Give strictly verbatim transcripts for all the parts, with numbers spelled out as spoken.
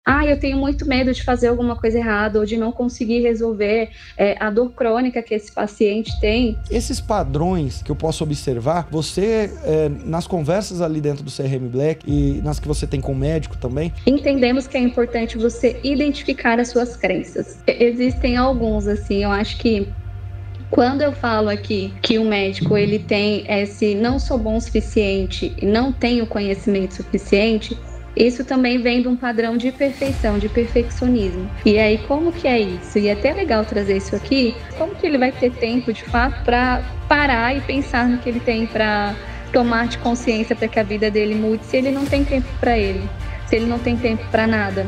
Ah, eu tenho muito medo de fazer alguma coisa errada ou de não conseguir resolver é, a dor crônica que esse paciente tem. Esses padrões que eu posso observar, você, é, nas conversas ali dentro do C R M Black e nas que você tem com o médico também? Entendemos que é importante você identificar as suas crenças. Existem alguns, assim, eu acho que quando eu falo aqui que o médico ele tem esse não sou bom o suficiente e não tenho conhecimento suficiente, isso também vem de um padrão de perfeição, de perfeccionismo. E aí, como que é isso? E é até legal trazer isso aqui, como que ele vai ter tempo, de fato, para parar e pensar no que ele tem para tomar de consciência para que a vida dele mude, se ele não tem tempo para ele, se ele não tem tempo para nada?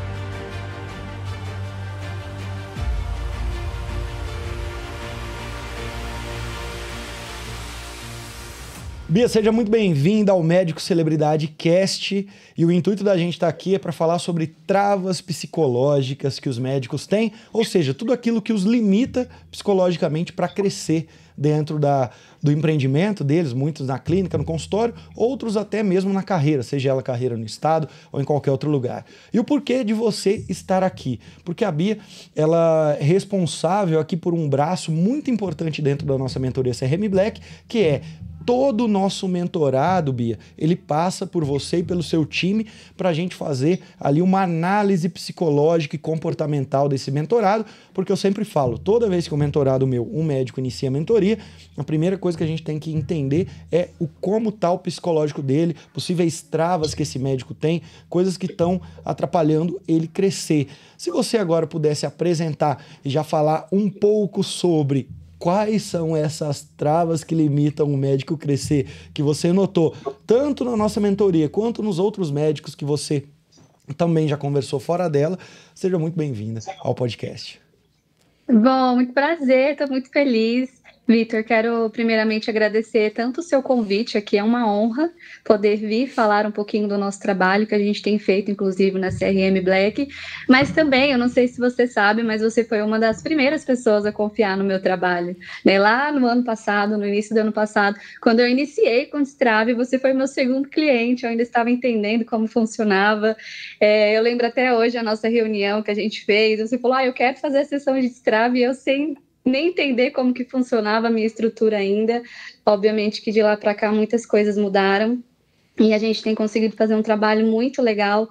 Bia, seja muito bem-vinda ao Médico Celebridade Cast, e o intuito da gente estar aqui é para falar sobre travas psicológicas que os médicos têm, ou seja, tudo aquilo que os limita psicologicamente para crescer dentro da, do empreendimento deles, muitos na clínica, no consultório, outros até mesmo na carreira, seja ela carreira no estado ou em qualquer outro lugar. E o porquê de você estar aqui? Porque a Bia, ela é responsável aqui por um braço muito importante dentro da nossa mentoria C R M Black, que é todo o nosso mentorado, Bia, ele passa por você e pelo seu time para a gente fazer ali uma análise psicológica e comportamental desse mentorado, porque eu sempre falo, toda vez que o mentorado meu, um médico, inicia a mentoria, a primeira coisa que a gente tem que entender é o como está o psicológico dele, possíveis travas que esse médico tem, coisas que estão atrapalhando ele crescer. Se você agora pudesse apresentar e já falar um pouco sobre quais são essas travas que limitam o médico crescer, que você notou, tanto na nossa mentoria, quanto nos outros médicos que você também já conversou fora dela, seja muito bem-vinda ao podcast. Bom, muito prazer, estou muito feliz. Vitor, quero primeiramente agradecer tanto o seu convite aqui, é uma honra poder vir falar um pouquinho do nosso trabalho que a gente tem feito, inclusive na C R M Black, mas também, eu não sei se você sabe, mas você foi uma das primeiras pessoas a confiar no meu trabalho, né? Lá no ano passado, no início do ano passado, quando eu iniciei com o Destrave, você foi meu segundo cliente, eu ainda estava entendendo como funcionava, é, eu lembro até hoje a nossa reunião que a gente fez, você falou, ah, eu quero fazer a sessão de Destrave, e eu sem nem entender como que funcionava a minha estrutura ainda. Obviamente que de lá para cá muitas coisas mudaram e a gente tem conseguido fazer um trabalho muito legal.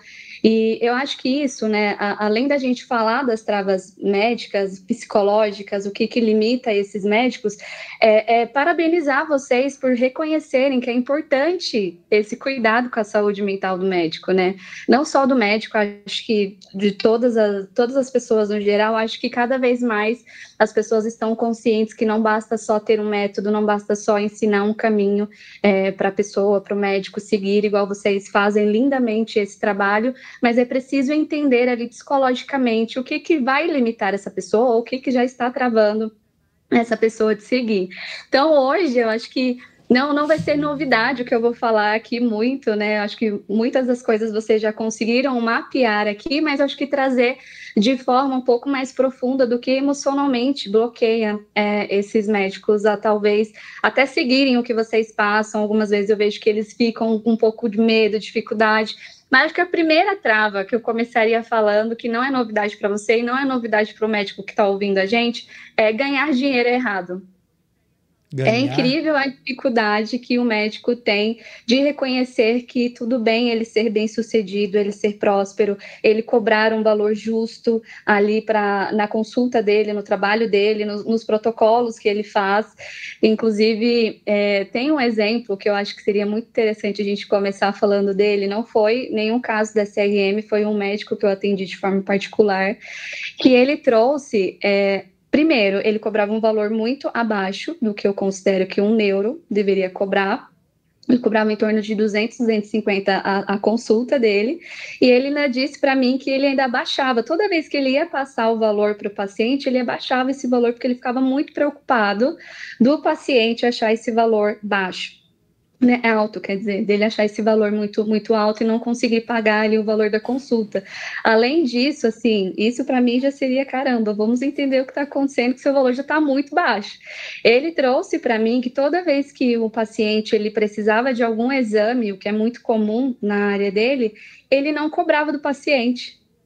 E eu acho que isso, né, a, além da gente falar das travas médicas, psicológicas, o que, que limita esses médicos, é, é parabenizar vocês por reconhecerem que é importante esse cuidado com a saúde mental do médico, né? Não só do médico, acho que de todas as, todas as pessoas no geral, acho que cada vez mais as pessoas estão conscientes que não basta só ter um método, não basta só ensinar um caminho é, para a pessoa, para o médico seguir, igual vocês fazem lindamente esse trabalho, mas é preciso entender ali psicologicamente o que, que vai limitar essa pessoa, ou o que, que já está travando essa pessoa de seguir. Então, hoje, eu acho que não, não vai ser novidade o que eu vou falar aqui muito, né? Acho que muitas das coisas vocês já conseguiram mapear aqui, mas acho que trazer de forma um pouco mais profunda do que emocionalmente bloqueia é, esses médicos a talvez até seguirem o que vocês passam. Algumas vezes eu vejo que eles ficam com um pouco de medo, dificuldade. Mas acho que a primeira trava que eu começaria falando, que não é novidade para você e não é novidade para o médico que está ouvindo a gente, é ganhar dinheiro errado. Ganhar. É incrível a dificuldade que o médico tem de reconhecer que tudo bem ele ser bem-sucedido, ele ser próspero, ele cobrar um valor justo ali pra, na consulta dele, no trabalho dele, nos, nos protocolos que ele faz. Inclusive, é, tem um exemplo que eu acho que seria muito interessante a gente começar falando dele. Não foi nenhum caso da C R M, foi um médico que eu atendi de forma particular, que ele trouxe... É, Primeiro, ele cobrava um valor muito abaixo do que eu considero que um neuro deveria cobrar. Ele cobrava em torno de duzentos, duzentos e cinquenta a, a consulta dele. E ele ainda disse para mim que ele ainda abaixava. Toda vez que ele ia passar o valor para o paciente, ele abaixava esse valor porque ele ficava muito preocupado do paciente achar esse valor baixo. Né, alto, quer dizer, dele achar esse valor muito, muito alto e não conseguir pagar ali o valor da consulta. Além disso, assim, isso para mim já seria, caramba, vamos entender o que está acontecendo, que seu valor já está muito baixo. Ele trouxe para mim que toda vez que o paciente ele precisava de algum exame, o que é muito comum na área dele, ele não cobrava do paciente.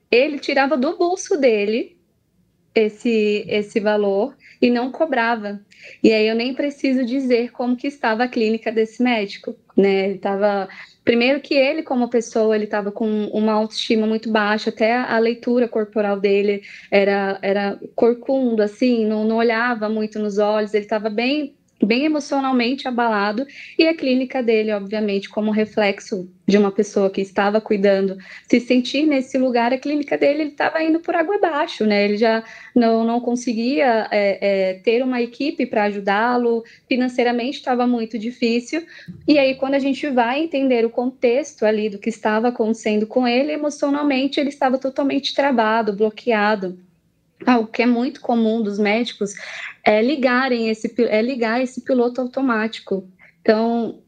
ele tirava do bolso dele esse, esse valor e não cobrava. E aí eu nem preciso dizer como que estava a clínica desse médico, né? Ele tava, primeiro que ele, como pessoa, ele estava com uma autoestima muito baixa, até a leitura corporal dele era, era corcundo, assim, não, não olhava muito nos olhos, ele estava bem bem emocionalmente abalado, e a clínica dele, obviamente, como reflexo de uma pessoa que estava cuidando, se sentir nesse lugar, a clínica dele estava indo por água abaixo, né? Ele já não, não conseguia é, é, ter uma equipe para ajudá-lo, financeiramente estava muito difícil, e aí quando a gente vai entender o contexto ali do que estava acontecendo com ele, emocionalmente ele estava totalmente travado, bloqueado. Algo que é muito comum dos médicos é ligarem esse, é ligar esse piloto automático. Então,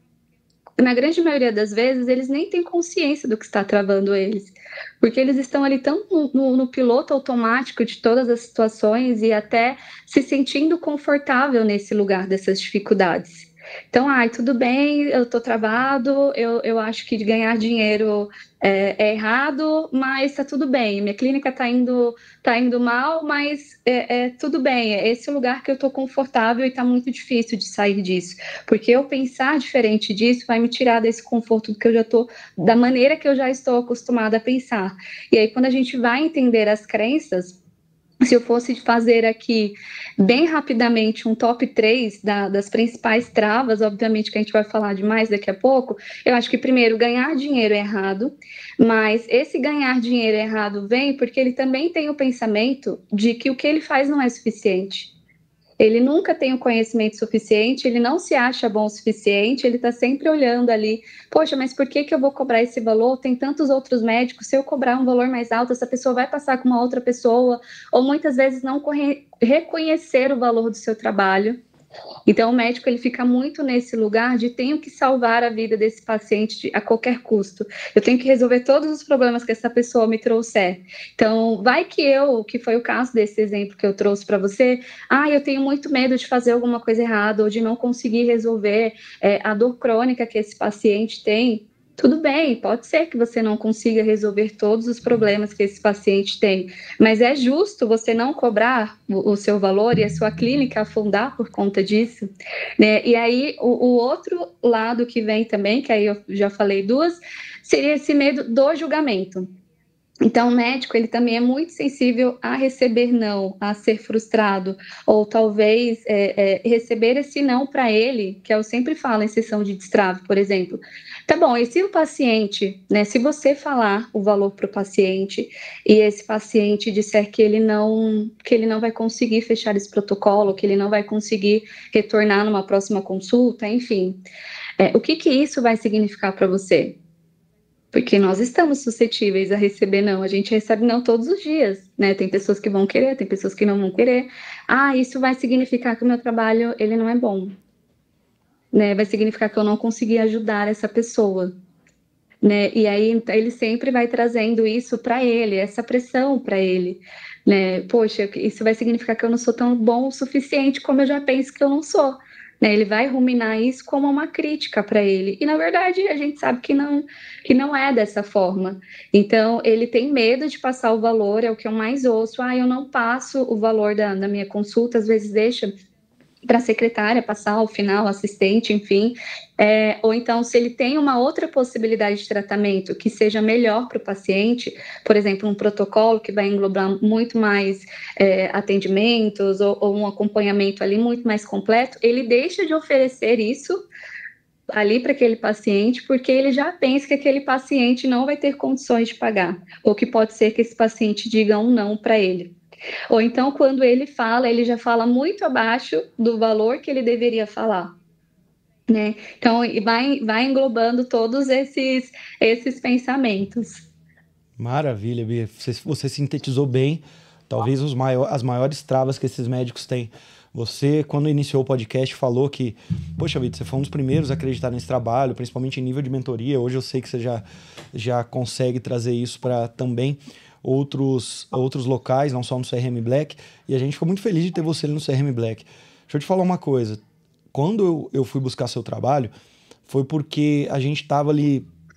na grande maioria das vezes, eles nem têm consciência do que está travando eles, porque eles estão ali tão no, no, no piloto automático de todas as situações e até se sentindo confortável nesse lugar dessas dificuldades. Então, ai, tudo bem, eu tô travado, eu, eu acho que ganhar dinheiro é, é errado, mas tá tudo bem. Minha clínica tá indo, tá indo mal, mas é, é tudo bem. É esse lugar que eu tô confortável e tá muito difícil de sair disso. Porque eu pensar diferente disso vai me tirar desse conforto que eu já tô, da maneira que eu já estou acostumada a pensar. E aí, quando a gente vai entender as crenças, se eu fosse fazer aqui bem rapidamente um top três da, das principais travas, obviamente que a gente vai falar de mais daqui a pouco, eu acho que primeiro ganhar dinheiro é errado, mas esse ganhar dinheiro errado vem porque ele também tem o pensamento de que o que ele faz não é suficiente. Ele nunca tem o conhecimento suficiente, ele não se acha bom o suficiente, ele está sempre olhando ali, poxa, mas por que, que eu vou cobrar esse valor? Tem tantos outros médicos, se eu cobrar um valor mais alto, essa pessoa vai passar com uma outra pessoa, ou muitas vezes não corre- reconhecer o valor do seu trabalho. Então, o médico ele fica muito nesse lugar de tenho que salvar a vida desse paciente de, a qualquer custo. Eu tenho que resolver todos os problemas que essa pessoa me trouxer. Então, vai que eu, que foi o caso desse exemplo que eu trouxe para você, ah, eu tenho muito medo de fazer alguma coisa errada ou de não conseguir resolver é, a dor crônica que esse paciente tem. Tudo bem, pode ser que você não consiga resolver todos os problemas que esse paciente tem, mas é justo você não cobrar o, o seu valor e a sua clínica afundar por conta disso, né? E aí, o, o outro lado que vem também, que aí eu já falei duas, seria esse medo do julgamento. Então, o médico, ele também é muito sensível a receber não, a ser frustrado, ou talvez é, é, receber esse não para ele, que eu sempre falo em sessão de destrave, por exemplo. Tá bom, e se o paciente, né, se você falar o valor para o paciente e esse paciente disser que ele não, que ele não vai conseguir fechar esse protocolo, que ele não vai conseguir retornar numa próxima consulta, enfim, é, o que que isso vai significar para você? Porque nós estamos suscetíveis a receber não. A gente recebe não todos os dias, né? Tem pessoas que vão querer, tem pessoas que não vão querer. Ah, isso vai significar que o meu trabalho ele não é bom, né? Vai significar que eu não consegui ajudar essa pessoa, né? E aí então, ele sempre vai trazendo isso para ele, essa pressão para ele, né? Poxa, isso vai significar que eu não sou tão bom o suficiente como eu já penso que eu não sou. Né, ele vai ruminar isso como uma crítica para ele. E, na verdade, a gente sabe que não, que não é dessa forma. Então, ele tem medo de passar o valor, é o que eu mais ouço. Ah, eu não passo o valor da, da minha consulta, às vezes deixa para a secretária passar ao final, assistente, enfim. É, ou então, se ele tem uma outra possibilidade de tratamento que seja melhor para o paciente, por exemplo, um protocolo que vai englobar muito mais é, atendimentos ou, ou um acompanhamento ali muito mais completo, ele deixa de oferecer isso ali para aquele paciente, porque ele já pensa que aquele paciente não vai ter condições de pagar, ou que pode ser que esse paciente diga um não para ele. Ou então, quando ele fala, ele já fala muito abaixo do valor que ele deveria falar. Né? Então, vai, vai englobando todos esses, esses pensamentos. Maravilha, Bia. Você, você sintetizou bem, talvez os maior, as maiores travas que esses médicos têm. Você, quando iniciou o podcast, falou que, poxa vida, você foi um dos primeiros a acreditar nesse trabalho, principalmente em nível de mentoria. Hoje eu sei que você já, já consegue trazer isso para também outros, outros locais, não só no C R M Black. E a gente ficou muito feliz de ter você ali no C R M Black. Deixa eu te falar uma coisa. Quando eu, eu fui buscar seu trabalho, foi porque a gente estava ali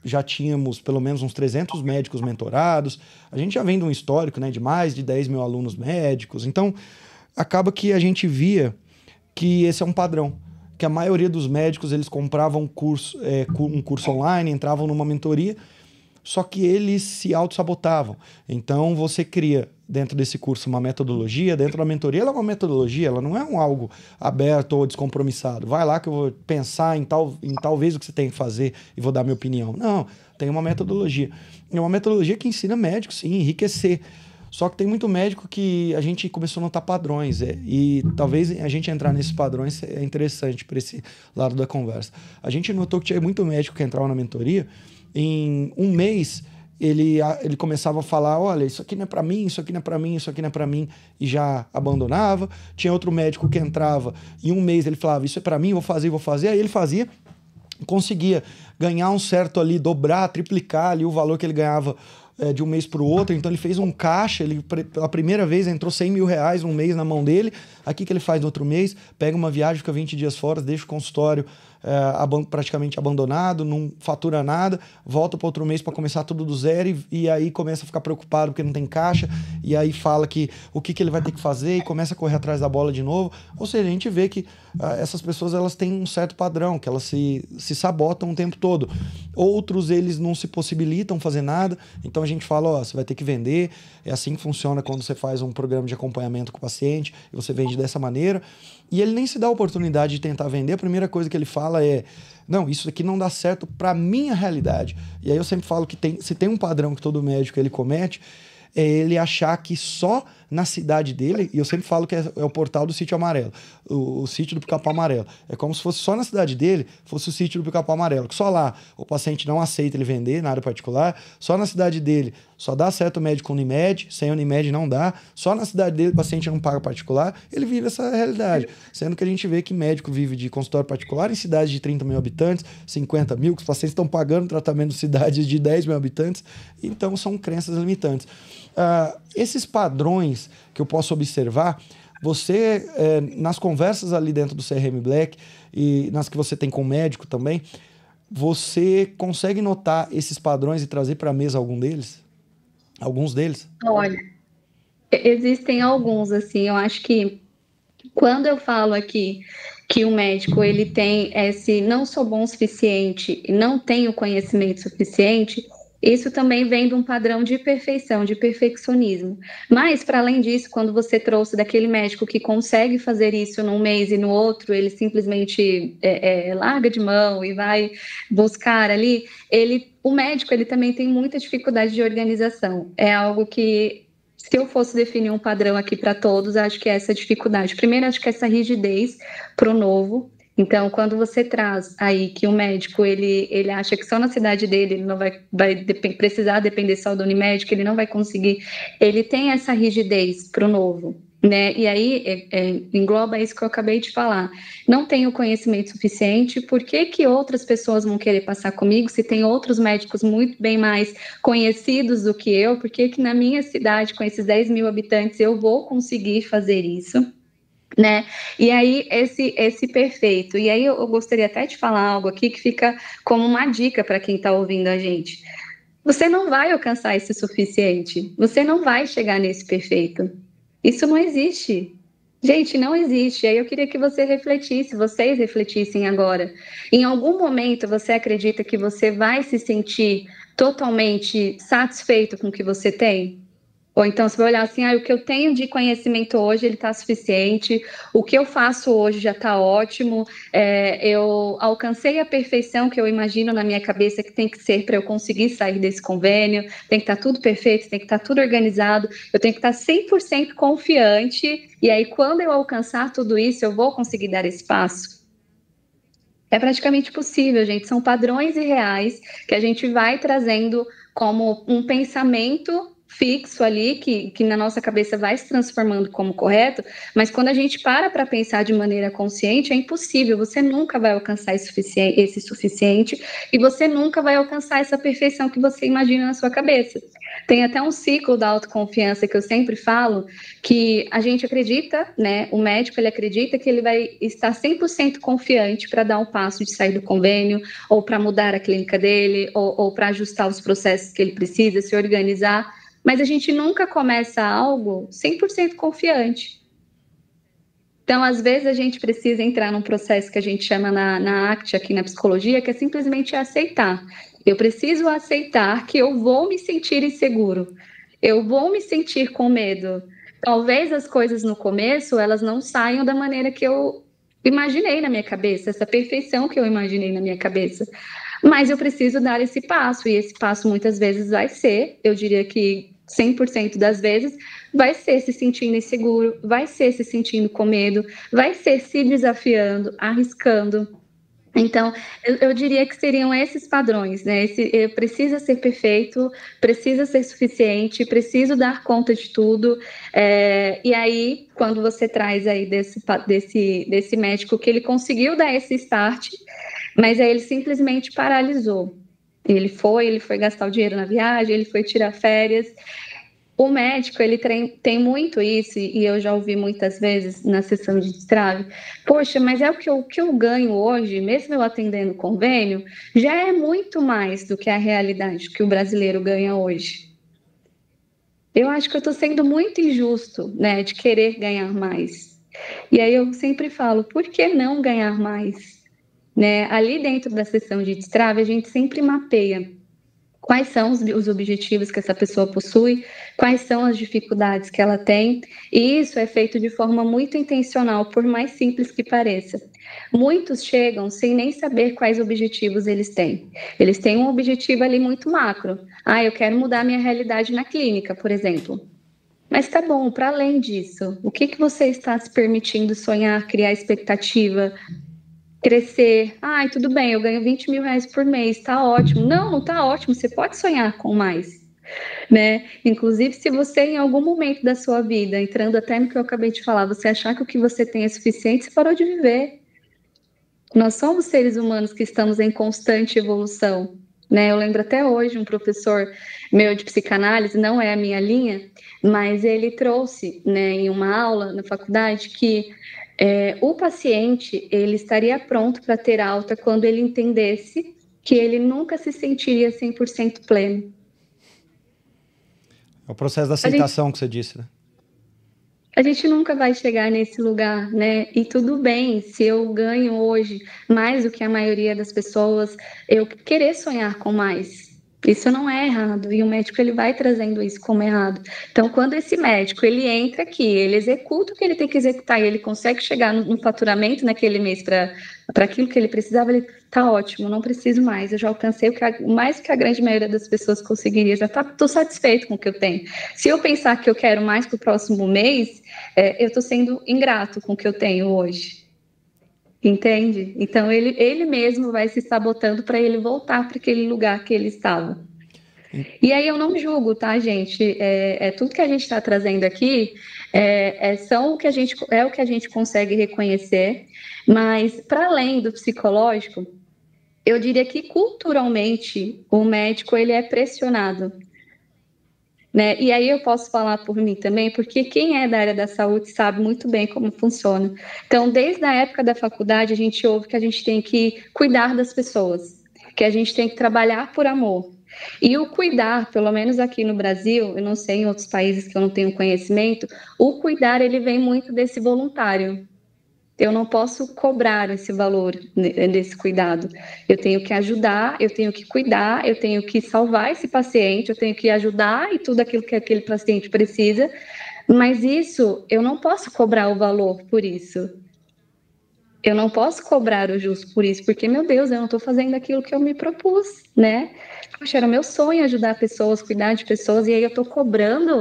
já tínhamos pelo menos uns trezentos médicos mentorados, a gente já vem de um histórico, né, de mais de dez mil alunos médicos, então acaba que a gente via que esse é um padrão, que a maioria dos médicos eles compravam curso, é, um curso online, entravam numa mentoria, só que eles se auto-sabotavam. Então você cria dentro desse curso uma metodologia, dentro da mentoria ela é uma metodologia, ela não é um algo aberto ou descompromissado. Vai lá que eu vou pensar em, tal, em talvez o que você tem que fazer e vou dar minha opinião. Não, tem uma metodologia. É uma metodologia que ensina médicos, sim, enriquecer. Só que tem muito médico que a gente começou a notar padrões, é, e talvez a gente entrar nesses padrões é interessante para esse lado da conversa. A gente notou que tinha muito médico que entrava na mentoria, em um mês ele, ele começava a falar, olha, isso aqui não é para mim, isso aqui não é para mim, isso aqui não é para mim, e já abandonava. Tinha outro médico que entrava, em um mês ele falava, isso é para mim, vou fazer, vou fazer, aí ele fazia, conseguia ganhar um certo ali, dobrar, triplicar ali o valor que ele ganhava é, de um mês para o outro. Então ele fez um caixa, ele pela primeira vez entrou cem mil reais um mês na mão dele. Aqui que ele faz no outro mês, pega uma viagem, fica vinte dias fora, deixa o consultório é, praticamente abandonado, não fatura nada, volta para outro mês para começar tudo do zero e, e aí começa a ficar preocupado porque não tem caixa, e aí fala que o que, que ele vai ter que fazer e começa a correr atrás da bola de novo. Ou seja, a gente vê que ah, essas pessoas elas têm um certo padrão, que elas se, se sabotam o tempo todo. Outros, eles não se possibilitam fazer nada, então a gente fala, ó, você vai ter que vender, é assim que funciona quando você faz um programa de acompanhamento com o paciente, e você vende dessa maneira, e ele nem se dá a oportunidade de tentar vender. A primeira coisa que ele fala é, não, isso aqui não dá certo para minha realidade. E aí eu sempre falo que tem, se tem um padrão que todo médico ele comete, é ele achar que só na cidade dele, e eu sempre falo que é, é o portal do Sítio Amarelo, o, o sítio do Pica-Pau Amarelo. É como se fosse só na cidade dele, fosse o sítio do Pica-Pau Amarelo, que só lá o paciente não aceita ele vender na área particular, só na cidade dele só dá certo o médico Unimed, sem Unimed não dá, só na cidade dele o paciente não paga particular, ele vive essa realidade. Sendo que a gente vê que médico vive de consultório particular em cidades de trinta mil habitantes, cinquenta mil, que os pacientes estão pagando tratamento em cidades de dez mil habitantes, então são crenças limitantes. Uh, esses padrões que eu posso observar, você, eh, nas conversas ali dentro do C R M Black e nas que você tem com o médico também, você consegue notar esses padrões e trazer para a mesa algum deles? Alguns deles? Olha, existem alguns, assim, eu acho que quando eu falo aqui que o médico ele tem esse não sou bom o suficiente e não tem o conhecimento suficiente, isso também vem de um padrão de perfeição, de perfeccionismo. Mas, para além disso, quando você trouxe daquele médico que consegue fazer isso num mês e no outro, ele simplesmente é, é, larga de mão e vai buscar ali, ele, o médico ele também tem muita dificuldade de organização. É algo que, se eu fosse definir um padrão aqui para todos, acho que é essa dificuldade. Primeiro, acho que é essa rigidez para o novo. Então, quando você traz aí que o médico, ele, ele acha que só na cidade dele ele não vai, vai dep- precisar depender só do Unimed, que ele não vai conseguir, ele tem essa rigidez para o novo, né? E aí é, é, engloba isso que eu acabei de falar. Não tenho conhecimento suficiente, por que que outras pessoas vão querer passar comigo se tem outros médicos muito bem mais conhecidos do que eu? Por que que na minha cidade, com esses dez mil habitantes, eu vou conseguir fazer isso? Né? E aí esse esse perfeito. E aí eu, eu gostaria até de falar algo aqui que fica como uma dica para quem está ouvindo a gente. Você não vai alcançar esse suficiente. Você não vai chegar nesse perfeito. Isso não existe. Gente, não existe. Aí eu queria que você refletisse, vocês refletissem agora. Em algum momento você acredita que você vai se sentir totalmente satisfeito com o que você tem? Ou então você vai olhar assim, ah, o que eu tenho de conhecimento hoje, ele está suficiente, o que eu faço hoje já está ótimo, é, eu alcancei a perfeição que eu imagino na minha cabeça que tem que ser para eu conseguir sair desse convênio, tem que estar tá tudo perfeito, tem que estar tá tudo organizado, eu tenho que estar tá cem por cento confiante, e aí quando eu alcançar tudo isso, eu vou conseguir dar esse passo. É praticamente possível, gente, são padrões irreais que a gente vai trazendo como um pensamento fixo ali, que, que na nossa cabeça vai se transformando como correto, mas quando a gente para para pensar de maneira consciente, é impossível, você nunca vai alcançar esse suficiente, esse suficiente e você nunca vai alcançar essa perfeição que você imagina na sua cabeça. Tem até um ciclo da autoconfiança que eu sempre falo, que a gente acredita, né, o médico ele acredita que ele vai estar cem por cento confiante para dar um passo de sair do convênio, ou para mudar a clínica dele, ou, ou para ajustar os processos que ele precisa, se organizar, mas a gente nunca começa algo cem por cento confiante. Então, às vezes, a gente precisa entrar num processo que a gente chama na, na ACT, aqui na psicologia, que é simplesmente aceitar. Eu preciso aceitar que eu vou me sentir inseguro, eu vou me sentir com medo. Talvez as coisas no começo, elas não saiam da maneira que eu imaginei na minha cabeça, essa perfeição que eu imaginei na minha cabeça. Mas eu preciso dar esse passo, e esse passo muitas vezes vai ser, eu diria que cem por cento das vezes, vai ser se sentindo inseguro, vai ser se sentindo com medo, vai ser se desafiando, arriscando. Então, eu, eu diria que seriam esses padrões, né? Esse, precisa ser perfeito, precisa ser suficiente, preciso dar conta de tudo. É, e aí, quando você traz aí desse, desse, desse médico que ele conseguiu dar esse start, mas aí ele simplesmente paralisou. Ele foi, ele foi gastar o dinheiro na viagem, ele foi tirar férias. O médico, ele tem, tem muito isso, e eu já ouvi muitas vezes na sessão de destrave, poxa, mas é o que eu, que eu ganho hoje, mesmo eu atendendo convênio, já é muito mais do que a realidade que o brasileiro ganha hoje. Eu acho que eu estou sendo muito injusto, né, de querer ganhar mais. E aí eu sempre falo, por que não ganhar mais? Né? Ali dentro da sessão de destrave, a gente sempre mapeia quais são os, os objetivos que essa pessoa possui, quais são as dificuldades que ela tem, e isso é feito de forma muito intencional, por mais simples que pareça. Muitos chegam sem nem saber quais objetivos eles têm. Eles têm um objetivo ali muito macro. Ah, eu quero mudar minha realidade na clínica, por exemplo. Mas tá bom, para além disso, o que, que você está se permitindo sonhar, criar expectativa, crescer? Ai, tudo bem, eu ganho vinte mil reais por mês, tá ótimo. Não, não tá ótimo, você pode sonhar com mais, né? Inclusive, se você, em algum momento da sua vida, entrando até no que eu acabei de falar, você achar que o que você tem é suficiente, você parou de viver. Nós somos seres humanos que estamos em constante evolução, né? Eu lembro até hoje um professor meu de psicanálise, não é a minha linha, mas ele trouxe, né, em uma aula na faculdade que É, o paciente, ele estaria pronto para ter alta quando ele entendesse que ele nunca se sentiria cem por cento pleno. É o processo da aceitação gente, que você disse, né? A gente nunca vai chegar nesse lugar, né? E tudo bem, se eu ganho hoje mais do que a maioria das pessoas, eu querer sonhar com mais. Isso não é errado, e o médico ele vai trazendo isso como errado. Então, quando esse médico ele entra aqui, ele executa o que ele tem que executar e ele consegue chegar no, no faturamento naquele mês para aquilo que ele precisava, ele tá ótimo, não preciso mais, eu já alcancei o que a, mais do que a grande maioria das pessoas conseguiria, já tá, tô satisfeito com o que eu tenho. Se eu pensar que eu quero mais para o próximo mês, é, eu estou sendo ingrato com o que eu tenho hoje. Entende? Então, ele, ele mesmo vai se sabotando para ele voltar para aquele lugar que ele estava. E aí eu não julgo, tá, gente? É, é tudo que a gente está trazendo aqui é, é, são o que a gente, é o que a gente consegue reconhecer, mas para além do psicológico, eu diria que culturalmente o médico ele é pressionado. Né? E aí eu posso falar por mim também, porque quem é da área da saúde sabe muito bem como funciona. Então, desde a época da faculdade, a gente ouve que a gente tem que cuidar das pessoas, que a gente tem que trabalhar por amor. E o cuidar, pelo menos aqui no Brasil, eu não sei em outros países que eu não tenho conhecimento, o cuidar ele vem muito desse voluntário. Eu não posso cobrar esse valor desse cuidado. Eu tenho que ajudar, eu tenho que cuidar, eu tenho que salvar esse paciente, eu tenho que ajudar e tudo aquilo que aquele paciente precisa, mas isso, eu não posso cobrar o valor por isso. Eu não posso cobrar o justo por isso, porque, meu Deus, eu não estou fazendo aquilo que eu me propus, né? Poxa, era meu sonho ajudar pessoas, cuidar de pessoas, e aí eu estou cobrando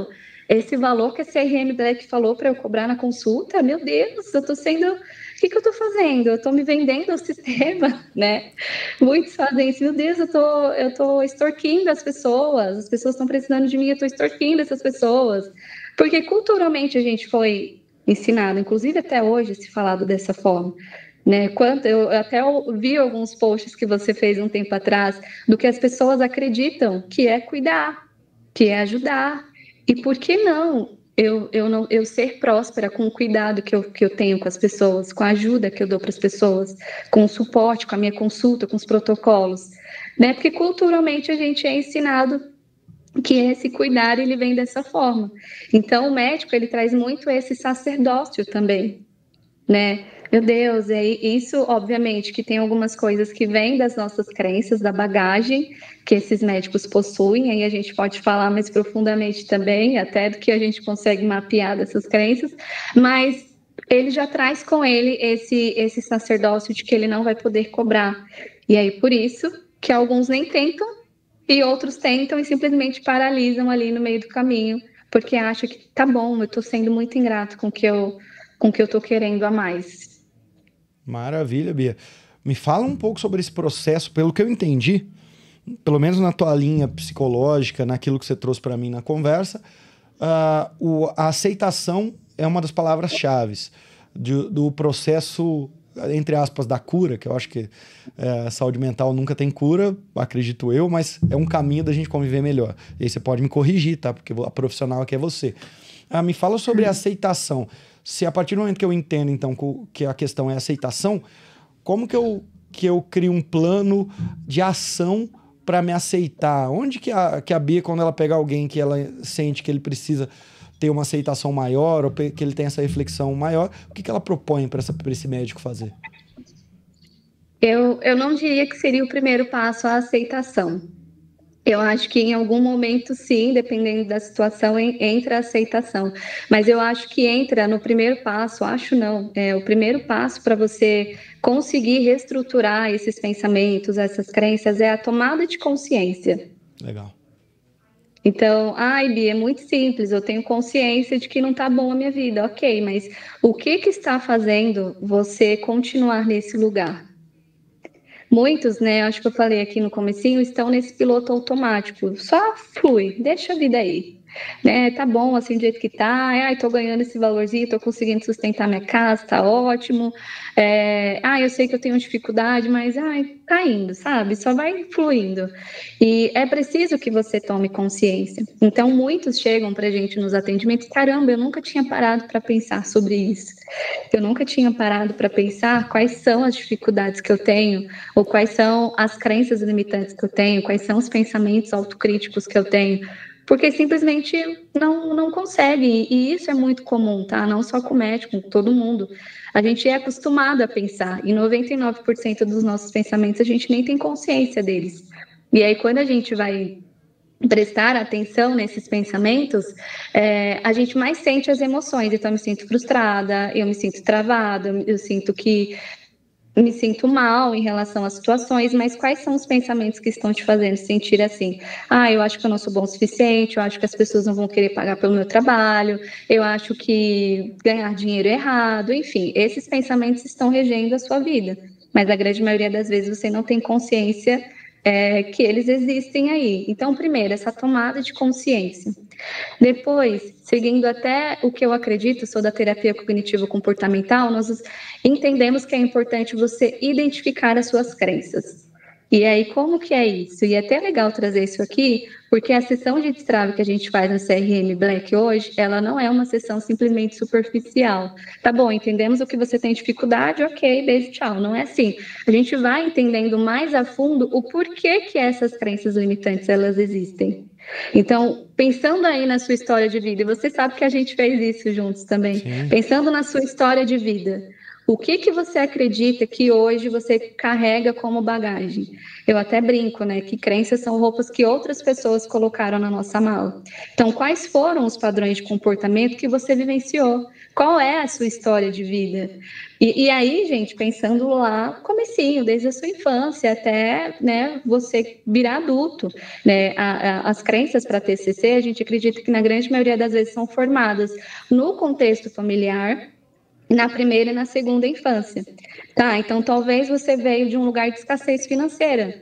esse valor que a C R M Black falou para eu cobrar na consulta, meu Deus, eu estou sendo... O que, que eu estou fazendo? Eu estou me vendendo ao sistema, né? Muitos fazem isso, meu Deus, eu tô, eu tô extorquindo as pessoas, as pessoas estão precisando de mim, eu estou extorquindo essas pessoas. Porque culturalmente a gente foi ensinado, inclusive até hoje, se falado dessa forma. Né? Quanto, eu até vi alguns posts que você fez um tempo atrás, do que as pessoas acreditam que é cuidar, que é ajudar. E por que não? Eu, eu, não, eu ser próspera com o cuidado que eu, que eu tenho com as pessoas, com a ajuda que eu dou para as pessoas, com o suporte, com a minha consulta, com os protocolos, né? Porque culturalmente a gente é ensinado que esse cuidar ele vem dessa forma. Então o médico ele traz muito esse sacerdócio também, né? Meu Deus, é isso, obviamente, que tem algumas coisas que vêm das nossas crenças, da bagagem que esses médicos possuem, aí a gente pode falar mais profundamente também, até do que a gente consegue mapear dessas crenças, mas ele já traz com ele esse, esse sacerdócio de que ele não vai poder cobrar. E aí, por isso, que alguns nem tentam, e outros tentam e simplesmente paralisam ali no meio do caminho, porque acham que tá bom, eu estou sendo muito ingrato com o que eu com o que eu estou querendo a mais. Maravilha, Bia. Me fala um pouco sobre esse processo, pelo que eu entendi, pelo menos na tua linha psicológica, naquilo que você trouxe para mim na conversa, uh, o, a aceitação é uma das palavras-chave do processo, entre aspas, da cura, que eu acho que é, saúde mental nunca tem cura, acredito eu, mas é um caminho da gente conviver melhor. E aí você pode me corrigir, tá? Porque a profissional aqui é você. Uh, me fala sobre a aceitação. Se a partir do momento que eu entendo, então, que a questão é aceitação, como que eu, que eu crio um plano de ação para me aceitar? Onde que a, que a Bia, quando ela pega alguém que ela sente que ele precisa ter uma aceitação maior, ou que ele tem essa reflexão maior, o que, que ela propõe para esse médico fazer? Eu, eu não diria que seria o primeiro passo a aceitação. Eu acho que em algum momento, sim, dependendo da situação, entra a aceitação. Mas eu acho que entra no primeiro passo, acho não, é o primeiro passo para você conseguir reestruturar esses pensamentos, essas crenças, é a tomada de consciência. Legal. Então, ai, Bia, é muito simples, eu tenho consciência de que não está bom a minha vida, ok, mas o que, que está fazendo você continuar nesse lugar? Muitos, né, acho que eu falei aqui no comecinho, estão nesse piloto automático. Só flui, deixa a vida aí. Né, tá bom assim do jeito que tá, ai, tô ganhando esse valorzinho, tô conseguindo sustentar minha casa, tá ótimo. É, ah, eu sei que eu tenho dificuldade, mas ai, tá indo, sabe? Só vai fluindo. E é preciso que você tome consciência. Então, muitos chegam pra gente nos atendimentos, caramba, eu nunca tinha parado para pensar sobre isso. Eu nunca tinha parado para pensar quais são as dificuldades que eu tenho, ou quais são as crenças limitantes que eu tenho, quais são os pensamentos autocríticos que eu tenho, porque simplesmente não, não consegue, e isso é muito comum, tá? Não só com o médico, com todo mundo. A gente é acostumado a pensar, e noventa e nove por cento dos nossos pensamentos a gente nem tem consciência deles. E aí, quando a gente vai prestar atenção nesses pensamentos, é, a gente mais sente as emoções. Então, eu me sinto frustrada, eu me sinto travada, eu sinto que me sinto mal em relação às situações, mas quais são os pensamentos que estão te fazendo sentir assim? Ah, eu acho que eu não sou bom o suficiente, eu acho que as pessoas não vão querer pagar pelo meu trabalho, eu acho que ganhar dinheiro é errado, enfim, esses pensamentos estão regendo a sua vida, mas a grande maioria das vezes você não tem consciência é, que eles existem aí. Então, primeiro, essa tomada de consciência. Depois, seguindo até o que eu acredito, sou da terapia cognitivo-comportamental, nós entendemos que é importante você identificar as suas crenças. E aí, como que é isso? E é até legal trazer isso aqui, porque a sessão de destrave que a gente faz no C R M Black hoje, ela não é uma sessão simplesmente superficial. Tá bom, entendemos o que você tem dificuldade, ok, beijo, tchau. Não é assim. A gente vai entendendo mais a fundo o porquê que essas crenças limitantes, elas existem. Então, pensando aí na sua história de vida, e você sabe que a gente fez isso juntos também, Sim. pensando na sua história de vida, O que que você acredita que hoje você carrega como bagagem? Eu até brinco, né, que crenças são roupas que outras pessoas colocaram na nossa mala. Então, quais foram os padrões de comportamento que você vivenciou? Qual é a sua história de vida? E, e aí, gente, pensando lá, comecinho, desde a sua infância até, né, você virar adulto, né? A, a, as crenças para T C C, a gente acredita que na grande maioria das vezes são formadas no contexto familiar, na primeira e na segunda infância. Tá, então talvez você veio de um lugar de escassez financeira.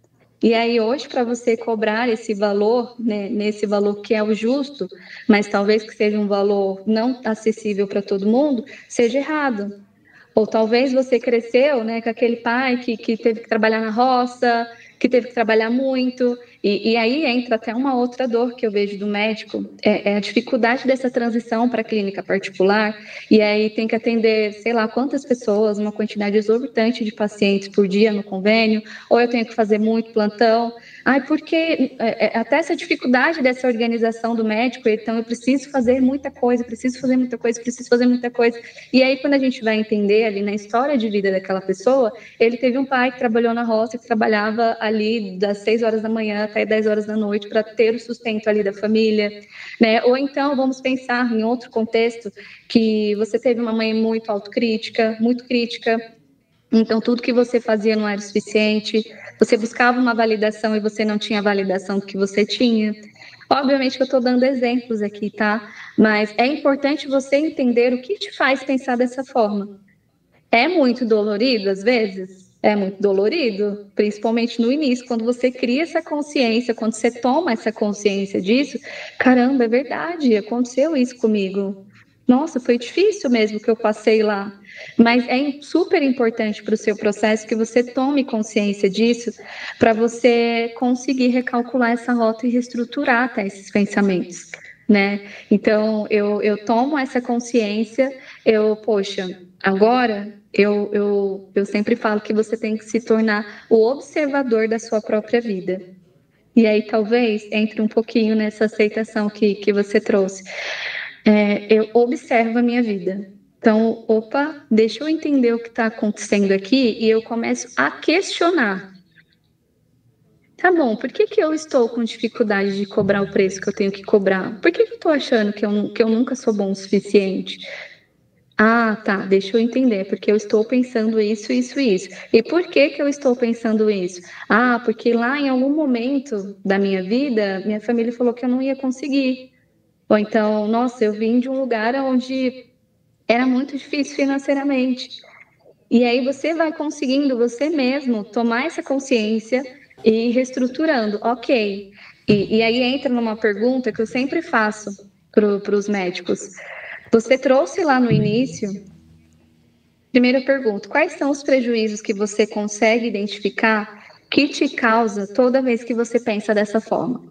E aí hoje, para você cobrar esse valor, né, nesse valor que é o justo, mas talvez que seja um valor não acessível para todo mundo, seja errado. Ou talvez você cresceu, né, com aquele pai que, que teve que trabalhar na roça, que teve que trabalhar muito, e, e aí entra até uma outra dor que eu vejo do médico, é, é a dificuldade dessa transição para a clínica particular, e aí tem que atender, sei lá, quantas pessoas, uma quantidade exorbitante de pacientes por dia no convênio, ou eu tenho que fazer muito plantão. Ai, porque é, é, até essa dificuldade dessa organização do médico, então eu preciso fazer muita coisa, preciso fazer muita coisa, preciso fazer muita coisa, e aí quando a gente vai entender ali na história de vida daquela pessoa, ele teve um pai que trabalhou na roça, que trabalhava ali das seis horas da manhã até dez horas da noite para ter o sustento ali da família, né? Ou então vamos pensar em outro contexto, que você teve uma mãe muito autocrítica, muito crítica, então tudo que você fazia não era o suficiente, você buscava uma validação e você não tinha a validação que você tinha. Obviamente que eu estou dando exemplos aqui, tá? Mas é importante você entender o que te faz pensar dessa forma. É muito dolorido, às vezes? É muito dolorido, principalmente no início, quando você cria essa consciência, quando você toma essa consciência disso, caramba, é verdade, aconteceu isso comigo. Nossa, foi difícil mesmo que eu passei lá. Mas é super importante para o seu processo que você tome consciência disso, para você conseguir recalcular essa rota e reestruturar até esses pensamentos, né? Então, eu, eu tomo essa consciência, eu, poxa, agora eu, eu, eu sempre falo que você tem que se tornar o observador da sua própria vida. E aí talvez entre um pouquinho nessa aceitação que, que você trouxe. É, eu observo a minha vida. Então, opa, deixa eu entender o que está acontecendo aqui e eu começo a questionar. Tá bom, por que, que eu estou com dificuldade de cobrar o preço que eu tenho que cobrar? Por que, que eu estou achando que eu, que eu nunca sou bom o suficiente? Ah, tá, deixa eu entender, porque eu estou pensando isso, isso e isso. E por que que eu estou pensando isso? Ah, porque lá em algum momento da minha vida, minha família falou que eu não ia conseguir. Ou então, nossa, eu vim de um lugar onde era muito difícil financeiramente. E aí você vai conseguindo você mesmo tomar essa consciência e ir reestruturando. Ok. E, e aí entra numa pergunta que eu sempre faço para os médicos. Você trouxe lá no início. Primeira pergunta: quais são os prejuízos que você consegue identificar que te causa toda vez que você pensa dessa forma?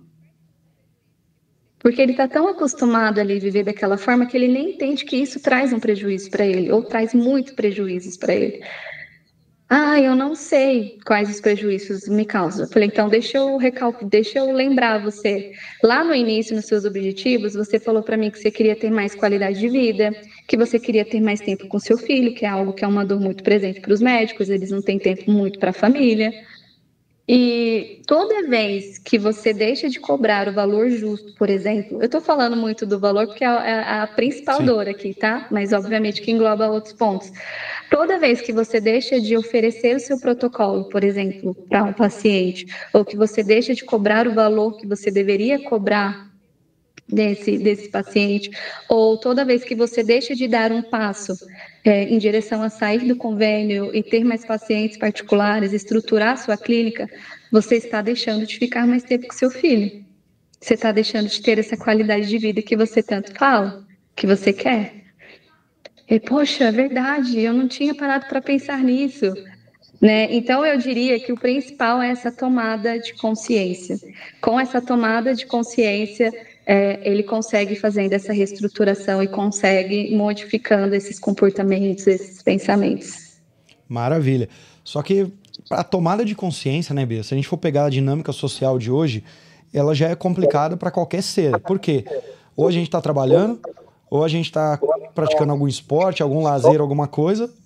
Porque ele está tão acostumado ali a viver daquela forma que ele nem entende que isso traz um prejuízo para ele, ou traz muito prejuízos para ele. Ah, eu não sei quais os prejuízos me causam. Falei, então deixa eu recal... deixa eu lembrar você. Lá no início, nos seus objetivos, você falou para mim que você queria ter mais qualidade de vida, que você queria ter mais tempo com seu filho, que é algo que é uma dor muito presente para os médicos, eles não têm tempo muito para a família. E toda vez que você deixa de cobrar o valor justo, por exemplo, eu estou falando muito do valor porque é a, a principal Sim. dor aqui, tá? Mas obviamente que engloba outros pontos. Toda vez que você deixa de oferecer o seu protocolo, por exemplo, para um paciente, ou que você deixa de cobrar o valor que você deveria cobrar desse, desse paciente, ou toda vez que você deixa de dar um passo é, em direção a sair do convênio e ter mais pacientes particulares, estruturar a sua clínica, você está deixando de ficar mais tempo com seu filho. Você está deixando de ter essa qualidade de vida que você tanto fala, que você quer. E, poxa, é verdade, eu não tinha parado para pensar nisso. Né? Então, eu diria que o principal é essa tomada de consciência. Com essa tomada de consciência, é, ele consegue fazendo essa reestruturação e consegue modificando esses comportamentos, esses pensamentos. Maravilha. Só que a tomada de consciência, né, Bia? Se a gente for pegar a dinâmica social de hoje, ela já é complicada para qualquer ser. Por quê? Ou a gente está trabalhando, ou a gente está praticando algum esporte, algum lazer, alguma coisa,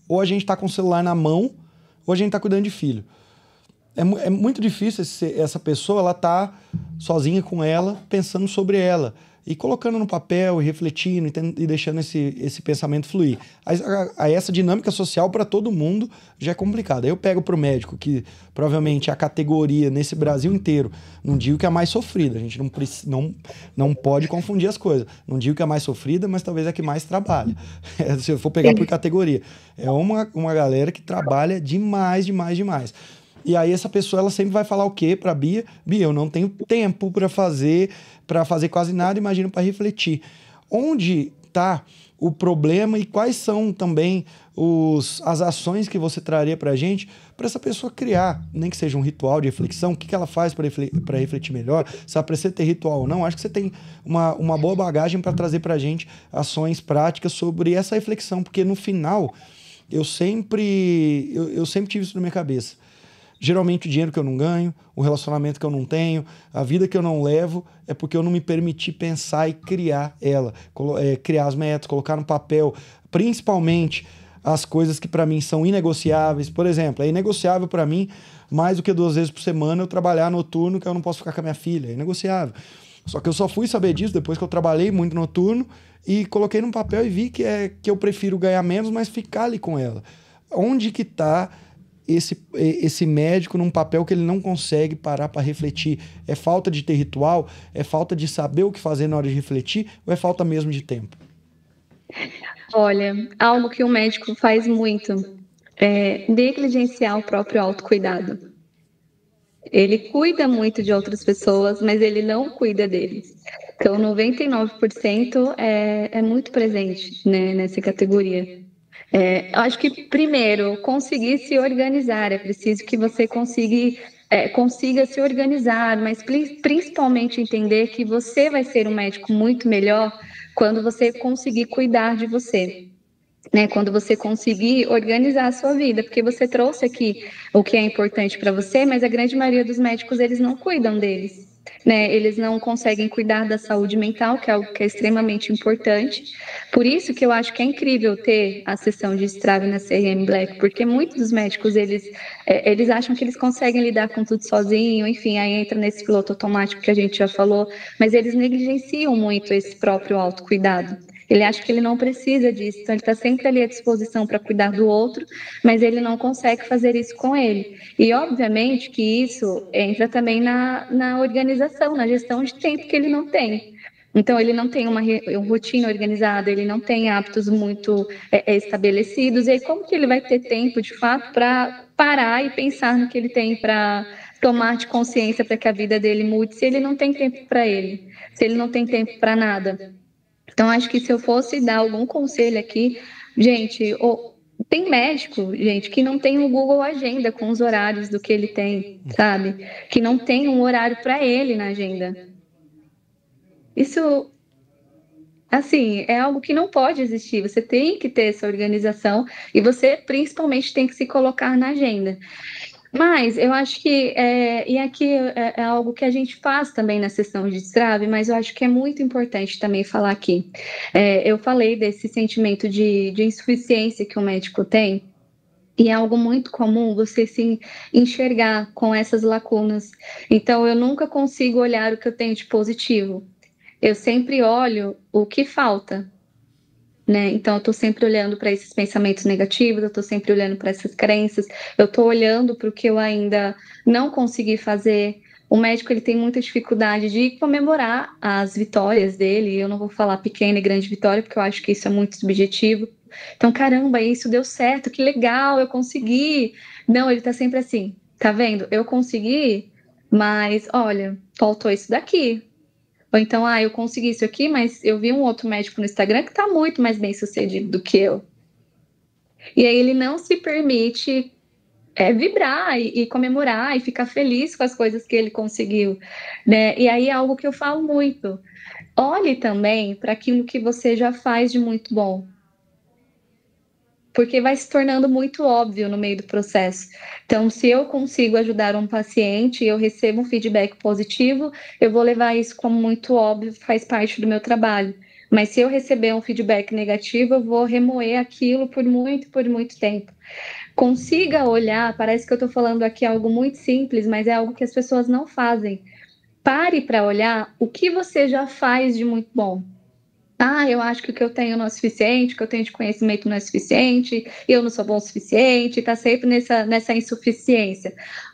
ou a gente está com o celular na mão, ou a gente está cuidando de filho. É, é muito difícil esse, essa pessoa, ela tá sozinha com ela, pensando sobre ela, e colocando no papel, e refletindo, e, e deixando esse, esse pensamento fluir. Aí, aí essa dinâmica social para todo mundo já é complicada. Aí eu pego para o médico, que provavelmente é a categoria nesse Brasil inteiro, não digo que é a mais sofrida, a gente não, não, não pode confundir as coisas. Não digo que é a mais sofrida, mas talvez é a que mais trabalha. É, se eu for pegar por categoria. É uma, uma galera que trabalha demais, demais, demais. E aí essa pessoa, ela sempre vai falar o quê para Bia? Bia, eu não tenho tempo para fazer, para fazer quase nada, imagino para refletir. Onde está o problema e quais são também os, as ações que você traria para a gente, para essa pessoa criar, nem que seja um ritual de reflexão, o que, que ela faz para refletir, refletir melhor, se ela precisa ter ritual ou não. Acho que você tem uma, uma boa bagagem para trazer para a gente ações práticas sobre essa reflexão, porque no final, eu sempre, eu, eu sempre tive isso na minha cabeça. Geralmente o dinheiro que eu não ganho, o relacionamento que eu não tenho, a vida que eu não levo, é porque eu não me permiti pensar e criar ela, é, criar as metas, colocar no papel, principalmente as coisas que para mim são inegociáveis. Por exemplo, é inegociável para mim mais do que duas vezes por semana eu trabalhar noturno, que eu não posso ficar com a minha filha, é inegociável. Só que eu só fui saber disso depois que eu trabalhei muito noturno e coloquei no papel e vi que, é, que eu prefiro ganhar menos, mas ficar ali com ela. Onde que está esse, esse médico num papel que ele não consegue parar para refletir? É falta de ter ritual? É falta de saber o que fazer na hora de refletir? Ou é falta mesmo de tempo? Olha, algo que o médico faz muito é negligenciar o próprio autocuidado. Ele cuida muito de outras pessoas, mas ele não cuida deles. Então, noventa e nove por cento é, é muito presente, né, nessa categoria. É, eu acho que, primeiro, conseguir se organizar. É preciso que você consiga, é, consiga se organizar, mas principalmente entender que você vai ser um médico muito melhor quando você conseguir cuidar de você. Né, quando você conseguir organizar a sua vida, porque você trouxe aqui o que é importante para você, mas a grande maioria dos médicos, eles não cuidam deles, né? Eles não conseguem cuidar da saúde mental, que é algo que é extremamente importante. Por isso que eu acho que é incrível ter a sessão de Strava na C R M Black, porque muitos dos médicos, eles, é, eles acham que eles conseguem lidar com tudo sozinho, enfim, aí entra nesse piloto automático que a gente já falou, mas eles negligenciam muito esse próprio autocuidado. Ele acha que ele não precisa disso, então ele está sempre ali à disposição para cuidar do outro, mas ele não consegue fazer isso com ele. E, obviamente, que isso entra também na, na organização, na gestão de tempo que ele não tem. Então, ele não tem uma, uma rotina organizada, ele não tem hábitos muito é, estabelecidos, e aí como que ele vai ter tempo, de fato, para parar e pensar no que ele tem para tomar de consciência para que a vida dele mude, se ele não tem tempo para ele, se ele não tem tempo para nada? Então, acho que se eu fosse dar algum conselho aqui, gente, ou, tem médico, gente, que não tem o Google Agenda com os horários do que ele tem, sabe? Que não tem um horário para ele na agenda. Isso, assim, é algo que não pode existir. Você tem que ter essa organização e você, principalmente, tem que se colocar na agenda. Mas eu acho que, é, e aqui é, é algo que a gente faz também na sessão de Strava, mas eu acho que é muito importante também falar aqui. É, eu falei desse sentimento de, de insuficiência que o médico tem, e é algo muito comum você se enxergar com essas lacunas. Então, eu nunca consigo olhar o que eu tenho de positivo. Eu sempre olho o que falta. Né? Então, eu estou sempre olhando para esses pensamentos negativos, eu estou sempre olhando para essas crenças, eu estou olhando para o que eu ainda não consegui fazer. O médico, ele tem muita dificuldade de comemorar as vitórias dele. Eu não vou falar pequena e grande vitória, porque eu acho que isso é muito subjetivo. Então, caramba, isso deu certo, que legal, eu consegui. Não, ele está sempre assim, tá vendo? Eu consegui, mas olha, faltou isso daqui. Ou então, ah, eu consegui isso aqui, mas eu vi um outro médico no Instagram que está muito mais bem sucedido do que eu. E aí ele não se permite é, vibrar e, e comemorar e ficar feliz com as coisas que ele conseguiu, né? E aí é algo que eu falo muito. Olhe também para aquilo que você já faz de muito bom. Porque vai se tornando muito óbvio no meio do processo. Então, se eu consigo ajudar um paciente e eu recebo um feedback positivo, eu vou levar isso como muito óbvio, faz parte do meu trabalho. Mas se eu receber um feedback negativo, eu vou remoer aquilo por muito, por muito tempo. Consiga olhar, parece que eu estou falando aqui algo muito simples, mas é algo que as pessoas não fazem. Pare para olhar o que você já faz de muito bom. Ah, eu acho que o que eu tenho não é suficiente, o que eu tenho de conhecimento não é suficiente, eu não sou bom o suficiente, tá sempre nessa, nessa insuficiência.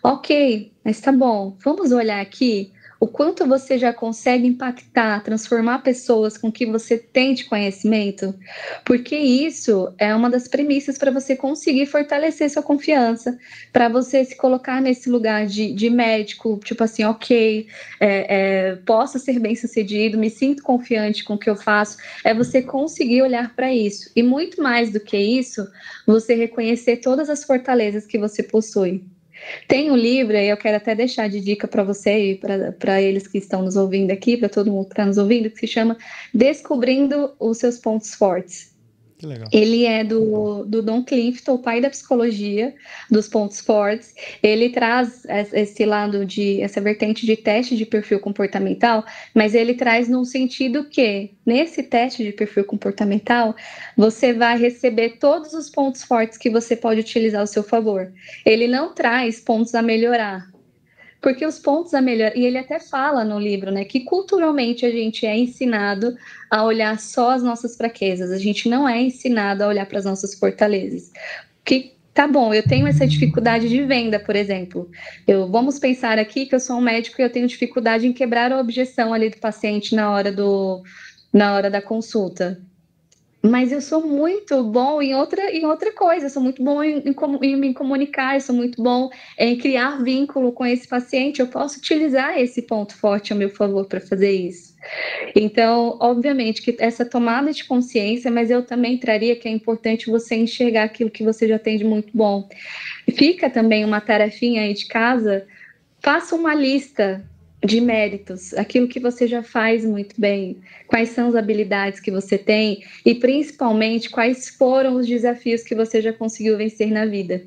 Ok, mas tá bom, vamos olhar aqui o quanto você já consegue impactar, transformar pessoas com o que você tem de conhecimento, porque isso é uma das premissas para você conseguir fortalecer sua confiança, para você se colocar nesse lugar de, de médico, tipo assim, ok, é, é, posso ser bem-sucedido, me sinto confiante com o que eu faço, é você conseguir olhar para isso. E muito mais do que isso, você reconhecer todas as fortalezas que você possui. Tem um livro, e eu quero até deixar de dica para você e para eles que estão nos ouvindo aqui, para todo mundo que está nos ouvindo, que se chama Descobrindo os Seus Pontos Fortes. Que legal. Ele é do, do Don Clifton, o pai da psicologia, dos pontos fortes. Ele traz esse lado de, essa vertente de teste de perfil comportamental, mas ele traz num sentido que, nesse teste de perfil comportamental, você vai receber todos os pontos fortes que você pode utilizar ao seu favor. Ele não traz pontos a melhorar. Porque os pontos a melhor, e ele até fala no livro, né, que culturalmente a gente é ensinado a olhar só as nossas fraquezas, a gente não é ensinado a olhar para as nossas fortalezas. Que tá bom, eu tenho essa dificuldade de venda, por exemplo. Eu, vamos pensar aqui que eu sou um médico e eu tenho dificuldade em quebrar a objeção ali do paciente na hora do, na hora da consulta. Mas eu sou muito bom em outra, em outra coisa, eu sou muito bom em, em, em me comunicar, eu sou muito bom em criar vínculo com esse paciente, eu posso utilizar esse ponto forte a meu favor para fazer isso. Então, obviamente que essa tomada de consciência, mas eu também traria que é importante você enxergar aquilo que você já tem de muito bom. Fica também uma tarefinha aí de casa, faça uma lista de méritos, aquilo que você já faz muito bem, quais são as habilidades que você tem e principalmente quais foram os desafios que você já conseguiu vencer na vida.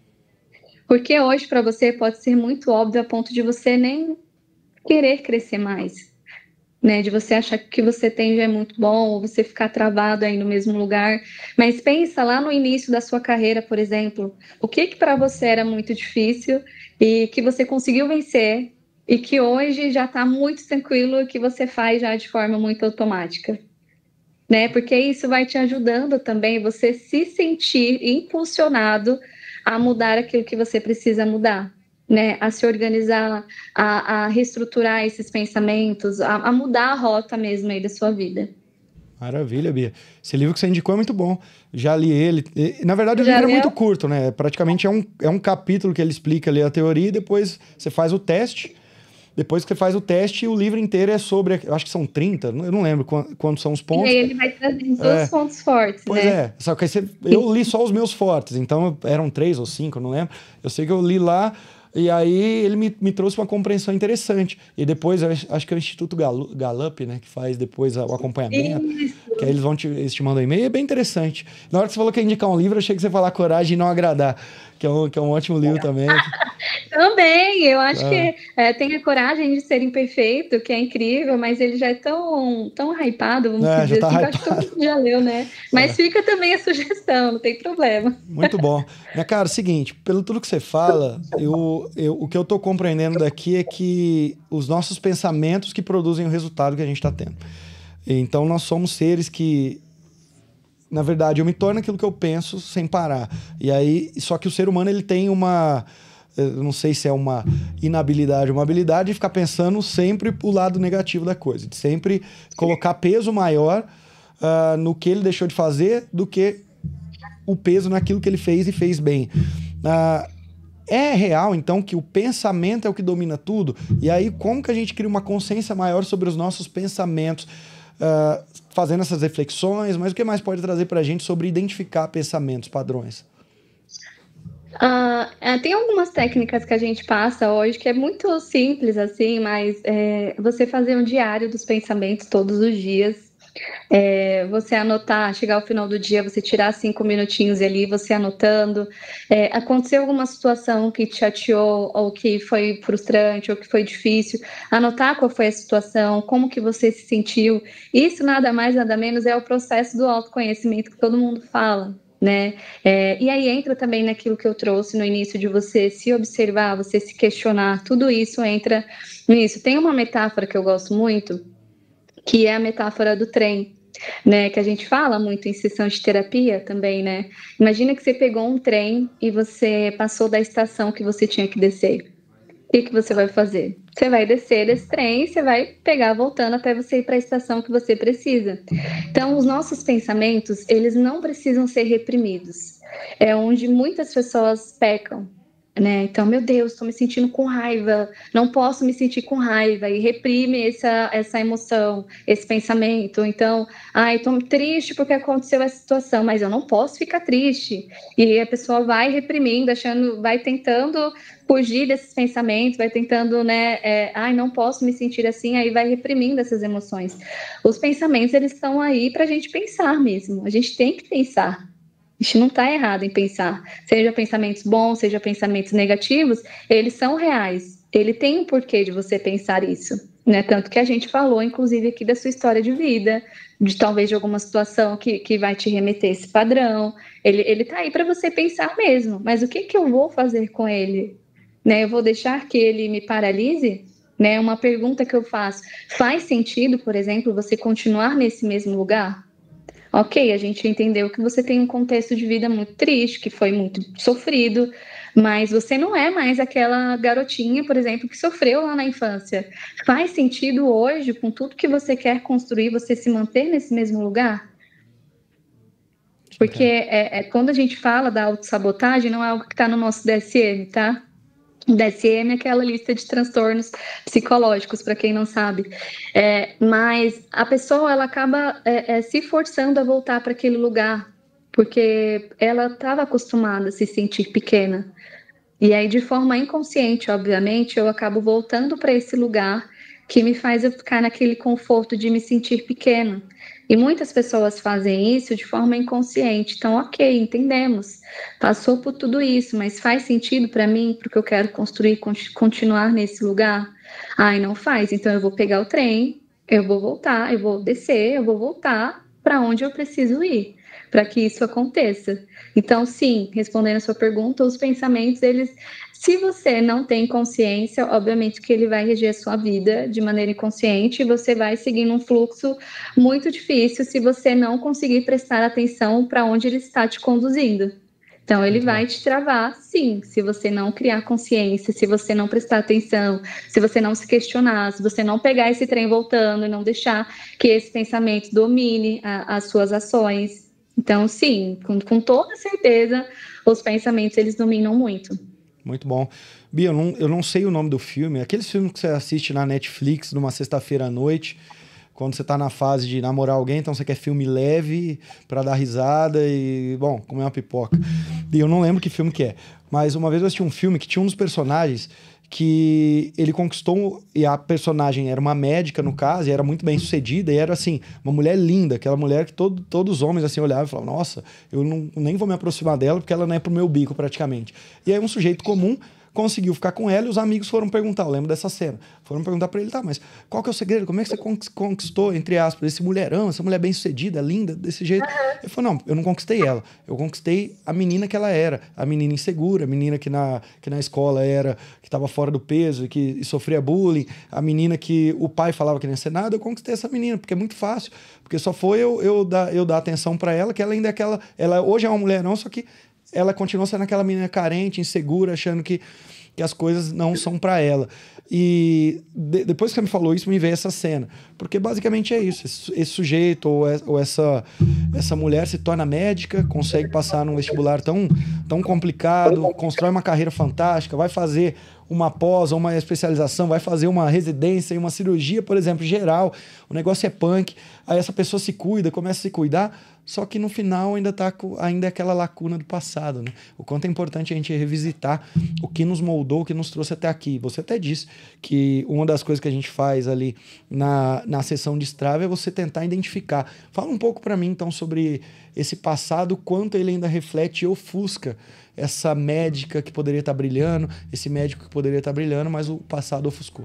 Porque hoje para você pode ser muito óbvio a ponto de você nem querer crescer mais, né? De você achar que o que você tem já é muito bom, ou você ficar travado aí no mesmo lugar. Mas pensa lá no início da sua carreira, por exemplo, o que que para você era muito difícil e que você conseguiu vencer e que hoje já está muito tranquilo e que você faz já de forma muito automática, né? Porque isso vai te ajudando também você se sentir impulsionado a mudar aquilo que você precisa mudar, né? A se organizar, a, a reestruturar esses pensamentos, a, a mudar a rota mesmo aí da sua vida. Maravilha, Bia. Esse livro que você indicou é muito bom. Já li ele. E, na verdade, o Já livro leu? é muito curto, né? Praticamente é um, é um capítulo que ele explica ali a teoria e depois você faz o teste. Depois que você faz o teste, o livro inteiro é sobre, eu acho que são trinta, eu não lembro quantos são os pontos. E aí ele vai trazendo todos É. os pontos fortes, Pois né? é, só que aí você, eu li só os meus fortes, então eram três ou cinco, eu não lembro. Eu sei que eu li lá e aí ele me, me trouxe uma compreensão interessante. E depois, eu acho que é o Instituto Galu- Gallup, né, que faz depois o acompanhamento, Isso. que aí eles vão te, eles te mandam e-mail, é bem interessante. Na hora que você falou que ia indicar um livro, eu achei que você ia falar Coragem e Não Agradar, que é um, que é um ótimo livro também. Também, eu acho Ah. que é, tem a coragem de ser imperfeito, que é incrível, mas ele já é tão, tão hypado, vamos É, já dizer tá assim, que eu acho que todo hypado. mundo já leu, né? Mas fica também a sugestão, não tem problema. Muito bom. Minha cara, é o seguinte, pelo tudo que você fala, eu, eu, o que eu tô compreendendo daqui é que os nossos pensamentos que produzem o resultado que a gente está tendo. Então, nós somos seres que, na verdade, eu me torno aquilo que eu penso sem parar. E aí, só que o ser humano, ele tem uma, eu não sei se é uma inabilidade ou uma habilidade de ficar pensando sempre o lado negativo da coisa, de sempre colocar peso maior uh, no que ele deixou de fazer do que o peso naquilo que ele fez e fez bem. Uh, é real, então, que o pensamento é o que domina tudo? E aí, como que a gente cria uma consciência maior sobre os nossos pensamentos, uh, fazendo essas reflexões, mas o que mais pode trazer para a gente sobre identificar pensamentos, padrões? Uh, tem algumas técnicas que a gente passa hoje que é muito simples, assim, mas é, você fazer um diário dos pensamentos todos os dias. É, você anotar, chegar ao final do dia, você tirar cinco minutinhos ali, você anotando. É, aconteceu alguma situação que te chateou, ou que foi frustrante, ou que foi difícil, anotar qual foi a situação, como que você se sentiu. Isso nada mais, nada menos é o processo do autoconhecimento que todo mundo fala. Né? É, e aí entra também naquilo que eu trouxe no início de você se observar, você se questionar, tudo isso entra nisso. Tem uma metáfora que eu gosto muito, que é a metáfora do trem, né? Que a gente fala muito em sessão de terapia também, né? Imagina que você pegou um trem e você passou da estação que você tinha que descer. O que que você vai fazer? Você vai descer desse trem e você vai pegar voltando até você ir para a estação que você precisa. Então, os nossos pensamentos, eles não precisam ser reprimidos. É onde muitas pessoas pecam, né? Então, meu Deus, estou me sentindo com raiva, não posso me sentir com raiva, e reprime essa, essa emoção, esse pensamento. Então, ai, estou triste porque aconteceu essa situação, mas eu não posso ficar triste. E a pessoa vai reprimindo, achando, vai tentando fugir desses pensamentos, vai tentando, né, é, ai, não posso me sentir assim, aí vai reprimindo essas emoções. Os pensamentos, eles estão aí para a gente pensar mesmo, a gente tem que pensar. A gente não está errado em pensar, seja pensamentos bons, seja pensamentos negativos, eles são reais. Ele tem um porquê de você pensar isso, né? Tanto que a gente falou, inclusive, aqui da sua história de vida, de talvez de alguma situação que, que vai te remeter a esse padrão. Ele, ele tá aí para você pensar mesmo, mas o que, que eu vou fazer com ele? Né? Eu vou deixar que ele me paralise? Né? Uma pergunta que eu faço, faz sentido, por exemplo, você continuar nesse mesmo lugar? Ok, a gente entendeu que você tem um contexto de vida muito triste, que foi muito sofrido, mas você não é mais aquela garotinha, por exemplo, que sofreu lá na infância. Faz sentido hoje, com tudo que você quer construir, você se manter nesse mesmo lugar? Porque é, é, quando a gente fala da autossabotagem, não é algo que está no nosso D S M, tá? O D S M é aquela lista de transtornos psicológicos, para quem não sabe. É, mas a pessoa, ela acaba é, é, se forçando a voltar para aquele lugar, porque ela estava acostumada a se sentir pequena. E aí, de forma inconsciente, obviamente, eu acabo voltando para esse lugar que me faz eu ficar naquele conforto de me sentir pequena. E muitas pessoas fazem isso de forma inconsciente. Então, ok, entendemos. Passou por tudo isso, mas faz sentido para mim, porque eu quero construir, continuar nesse lugar? Ai, não faz. Então, eu vou pegar o trem, eu vou voltar, eu vou descer, eu vou voltar para onde eu preciso ir, para que isso aconteça. Então, sim, respondendo a sua pergunta, os pensamentos, eles, se você não tem consciência, obviamente que ele vai reger a sua vida de maneira inconsciente, e você vai seguindo um fluxo muito difícil se você não conseguir prestar atenção para onde ele está te conduzindo. Então, ele vai te travar, sim, se você não criar consciência, se você não prestar atenção, se você não se questionar, se você não pegar esse trem voltando e não deixar que esse pensamento domine a, as suas ações. Então, sim, com, com toda certeza, os pensamentos, eles dominam muito. Muito bom. Bia, eu não, eu não sei o nome do filme. Aqueles filmes que você assiste na Netflix numa sexta-feira à noite, quando você tá na fase de namorar alguém, então você quer filme leve pra dar risada e, bom, comer uma pipoca. E eu não lembro que filme que é. Mas uma vez eu assisti um filme que tinha um dos personagens que ele conquistou, e a personagem era uma médica, no caso, e era muito bem sucedida, e era, assim, uma mulher linda, aquela mulher que todo, todos os homens, assim, olhavam e falavam, nossa, eu não, nem vou me aproximar dela, porque ela não é pro meu bico, praticamente. E aí um sujeito comum conseguiu ficar com ela e os amigos foram perguntar, eu lembro dessa cena, foram perguntar pra ele, tá, mas qual que é o segredo? Como é que você conquistou, entre aspas, esse mulherão, essa mulher bem sucedida, linda, desse jeito? Uhum. Ele falou, não, eu não conquistei ela, eu conquistei a menina que ela era, a menina insegura, a menina que na, que na escola era, que estava fora do peso, que e sofria bullying, a menina que o pai falava que não ia ser nada, eu conquistei essa menina, porque é muito fácil, porque só foi eu, eu, dar, eu dar atenção pra ela, que ela ainda é aquela, ela hoje é uma mulherão, só que ela continua sendo aquela menina carente, insegura, achando que, que as coisas não são para ela. E de, depois que você me falou isso, me veio essa cena. Porque basicamente é isso. Esse, esse sujeito ou, é, ou essa, essa mulher se torna médica, consegue passar num vestibular tão, tão complicado, constrói uma carreira fantástica, vai fazer uma pós ou uma especialização, vai fazer uma residência e uma cirurgia, por exemplo, geral, o negócio é punk, aí essa pessoa se cuida, começa a se cuidar, só que no final ainda tá com ainda é aquela lacuna do passado, né? O quanto é importante a gente revisitar o que nos moldou, o que nos trouxe até aqui. Você até disse que uma das coisas que a gente faz ali na, na sessão de Strava é você tentar identificar. Fala um pouco para mim, então, sobre esse passado, quanto ele ainda reflete e ofusca essa médica que poderia estar brilhando, esse médico que poderia estar brilhando, mas o passado ofuscou.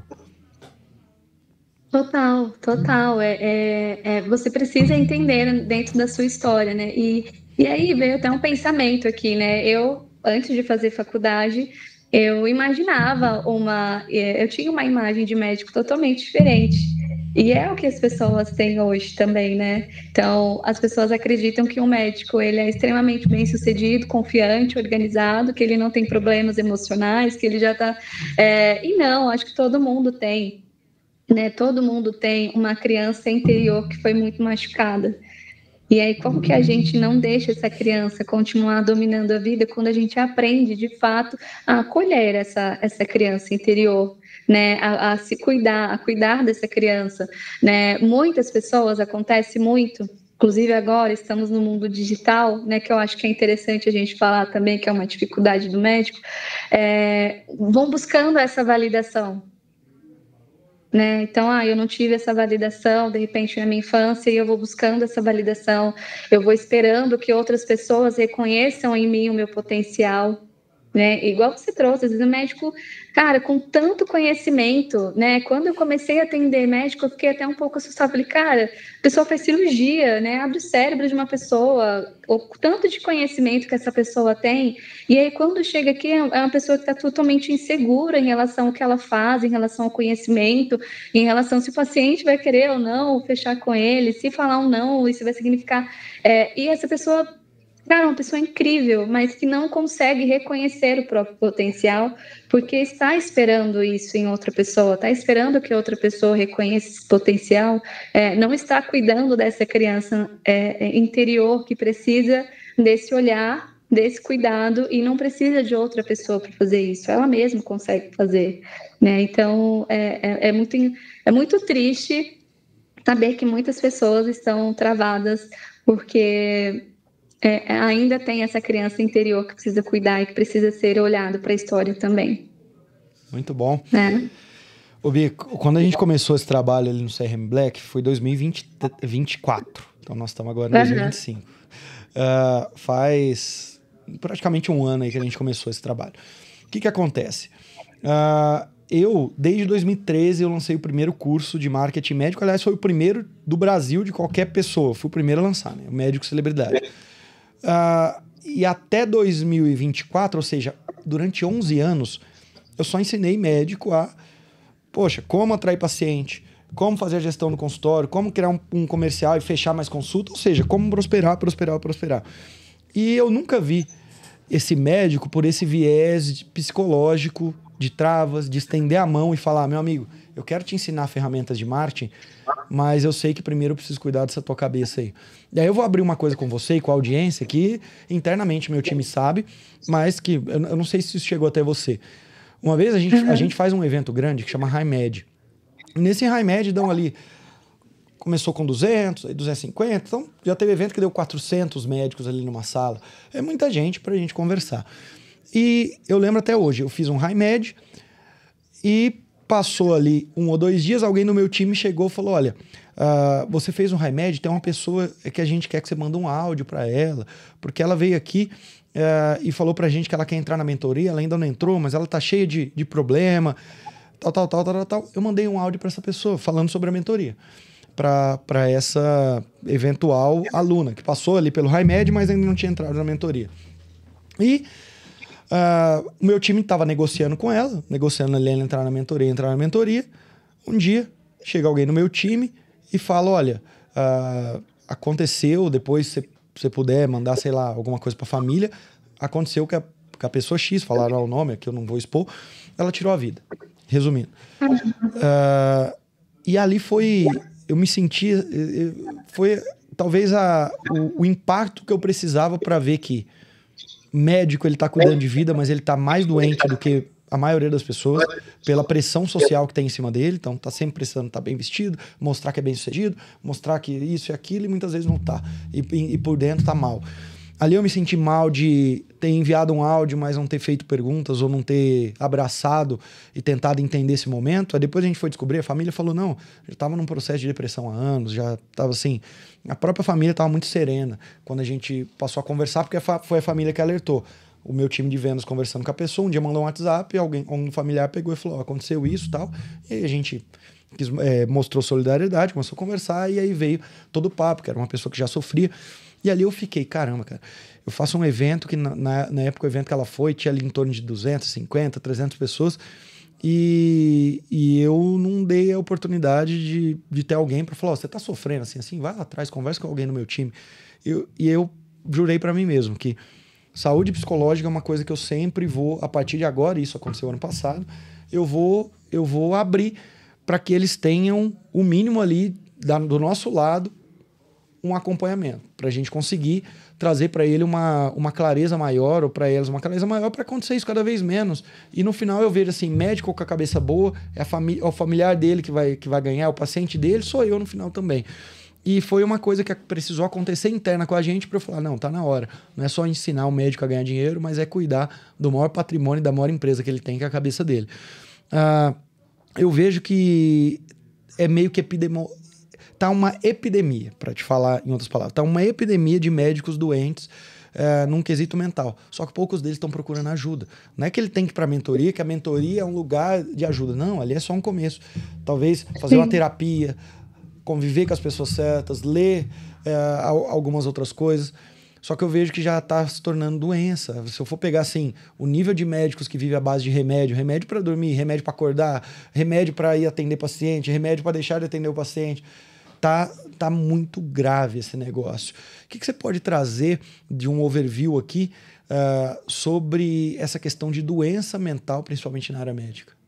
Total, total. É, é, é, você precisa entender dentro da sua história, né? E, e aí veio até um pensamento aqui, né? Eu, antes de fazer faculdade, eu imaginava uma... Eu tinha uma imagem de médico totalmente diferente. E é o que as pessoas têm hoje também, né? Então, as pessoas acreditam que um médico, ele é extremamente bem-sucedido, confiante, organizado, que ele não tem problemas emocionais, que ele já tá... É... E não, acho que todo mundo tem. Né, todo mundo tem uma criança interior que foi muito machucada. E aí, como que a gente não deixa essa criança continuar dominando a vida quando a gente aprende, de fato, a acolher essa, essa criança interior, né, a, a se cuidar, a cuidar dessa criança, né? Muitas pessoas, acontece muito, inclusive agora estamos no mundo digital, né, que eu acho que é interessante a gente falar também, que é uma dificuldade do médico, é, vão buscando essa validação. Né? Então, ah, eu não tive essa validação, de repente, na minha infância, e eu vou buscando essa validação, eu vou esperando que outras pessoas reconheçam em mim o meu potencial, né? Igual você trouxe, às vezes o médico, cara, com tanto conhecimento, né? Quando eu comecei a atender médico, eu fiquei até um pouco assustada, falei, cara, a pessoa faz cirurgia, né? Abre o cérebro de uma pessoa, o tanto de conhecimento que essa pessoa tem, e aí quando chega aqui, é uma pessoa que está totalmente insegura em relação ao que ela faz, em relação ao conhecimento, em relação se o paciente vai querer ou não fechar com ele, se falar um não, isso vai significar... É, e essa pessoa... Cara, uma pessoa incrível, mas que não consegue reconhecer o próprio potencial, porque está esperando isso em outra pessoa, está esperando que outra pessoa reconheça esse potencial, é, não está cuidando dessa criança é, interior que precisa desse olhar, desse cuidado, e não precisa de outra pessoa para fazer isso, ela mesma consegue fazer, né? Então, é, é, é, muito, é muito triste saber que muitas pessoas estão travadas, porque... É, ainda tem essa criança interior que precisa cuidar e que precisa ser olhado para a história também. Muito bom. É. Ô, Bia, quando a gente começou esse trabalho ali no C R M Black, foi dois mil e vinte e quatro. Então, nós estamos agora em dois mil e vinte e cinco. Uhum. Uh, faz praticamente um ano aí que a gente começou esse trabalho. O que que acontece? Uh, eu, desde dois mil e treze, eu lancei o primeiro curso de marketing médico. Aliás, foi o primeiro do Brasil de qualquer pessoa. Fui o primeiro a lançar, né? O Médico Celebridade. Uh, e até dois mil e vinte e quatro, ou seja, durante onze anos, eu só ensinei médico a, poxa, como atrair paciente, como fazer a gestão do consultório, como criar um, um comercial e fechar mais consulta, ou seja, como prosperar, prosperar, prosperar. E eu nunca vi esse médico por esse viés psicológico de travas, de estender a mão e falar, meu amigo, eu quero te ensinar ferramentas de marketing, mas eu sei que primeiro eu preciso cuidar dessa tua cabeça aí. E aí eu vou abrir uma coisa com você e com a audiência que internamente meu time sabe, mas que eu, eu não sei se isso chegou até você. Uma vez a gente, uhum. a gente faz um evento grande que chama High Med. E nesse High Med dão ali... Começou com duzentos, aí duzentos e cinquenta, então já teve evento que deu quatrocentos médicos ali numa sala. É muita gente pra gente conversar. E eu lembro até hoje, eu fiz um High Med e passou ali um ou dois dias, alguém no meu time chegou e falou, olha, uh, você fez um High Med, tem uma pessoa que a gente quer que você mande um áudio pra ela, porque ela veio aqui uh, e falou pra gente que ela quer entrar na mentoria, ela ainda não entrou, mas ela tá cheia de, de problema, tal, tal, tal, tal, tal. Eu mandei um áudio pra essa pessoa falando sobre a mentoria. Para essa eventual aluna, que passou ali pelo High Med, mas ainda não tinha entrado na mentoria. E uh, o meu time estava negociando com ela, negociando ali ela entrar na mentoria, entrar na mentoria. Um dia, chega alguém no meu time e fala, olha, uh, aconteceu, depois se você puder mandar, sei lá, alguma coisa para a família, aconteceu que a, que a pessoa X, falaram o nome, que eu não vou expor, ela tirou a vida. Resumindo. Uh, e ali foi... Eu me senti... Foi talvez a, o, o impacto que eu precisava para ver que médico, ele tá cuidando de vida, mas ele tá mais doente do que a maioria das pessoas, pela pressão social que tem em cima dele, então tá sempre precisando estar bem vestido, mostrar que é bem sucedido, mostrar que isso e aquilo, e muitas vezes não tá. E, e, e por dentro tá mal. Ali eu me senti mal de ter enviado um áudio, mas não ter feito perguntas, ou não ter abraçado e tentado entender esse momento. Aí depois a gente foi descobrir, a família falou, não, já estava num processo de depressão há anos, já estava assim, a própria família estava muito serena quando a gente passou a conversar, porque foi a família que alertou. O meu time de vendas conversando com a pessoa, um dia mandou um WhatsApp, alguém, um familiar pegou e falou, aconteceu isso e tal, e aí a gente quis, é, mostrou solidariedade, começou a conversar, e aí veio todo o papo, que era uma pessoa que já sofria, e ali eu fiquei, caramba, cara, eu faço um evento que na, na, na época o evento que ela foi tinha ali em torno de duzentas, cinquenta, trezentas pessoas, e, e eu não dei a oportunidade de, de ter alguém para falar, oh, você tá sofrendo assim, assim, vai lá atrás, conversa com alguém no meu time. Eu, e eu jurei para mim mesmo que saúde psicológica é uma coisa que eu sempre vou, a partir de agora, isso aconteceu ano passado, eu vou, eu vou abrir para que eles tenham o mínimo ali da, do nosso lado, um acompanhamento, para a gente conseguir trazer para ele uma, uma clareza maior, ou para elas uma clareza maior, para acontecer isso cada vez menos. E no final eu vejo assim, médico com a cabeça boa, é, a família, é o familiar dele que vai, que vai ganhar, é o paciente dele, sou eu no final também. E foi uma coisa que precisou acontecer interna com a gente para eu falar, não, tá na hora. Não é só ensinar o médico a ganhar dinheiro, mas é cuidar do maior patrimônio, da maior empresa que ele tem, que é a cabeça dele. Uh, eu vejo que é meio que epidemia. Tá uma epidemia, para te falar em outras palavras. Tá uma epidemia de médicos doentes uh, num quesito mental. Só que poucos deles estão procurando ajuda. Não é que ele tem que ir para a mentoria, que a mentoria é um lugar de ajuda. Não, ali é só um começo. Talvez fazer Sim. uma terapia, conviver com as pessoas certas, ler é, algumas outras coisas. Só que eu vejo que já está se tornando doença. Se eu for pegar assim, o nível de médicos que vivem à base de remédio, remédio para dormir, remédio para acordar, remédio para ir atender paciente, remédio para deixar de atender o paciente, tá, tá muito grave esse negócio. O que, que você pode trazer de um overview aqui uh, sobre essa questão de doença mental, principalmente na área médica?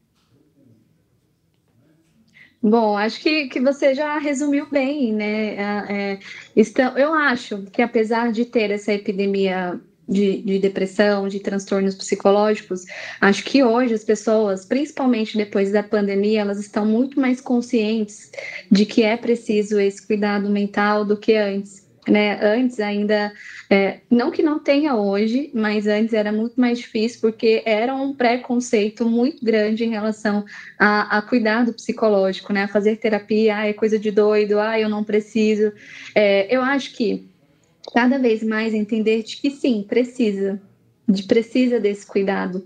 Bom, acho que, que você já resumiu bem, né? É, estão, eu acho que apesar de ter essa epidemia de, de depressão, de transtornos psicológicos, acho que hoje as pessoas, principalmente depois da pandemia, elas estão muito mais conscientes de que é preciso esse cuidado mental do que antes. Né? Antes ainda, é, não que não tenha hoje, mas antes era muito mais difícil porque era um preconceito muito grande em relação a, a cuidado psicológico, né? A fazer terapia, ah, é coisa de doido, ah, eu não preciso. É, eu acho que cada vez mais entender de que sim, precisa, de, precisa desse cuidado.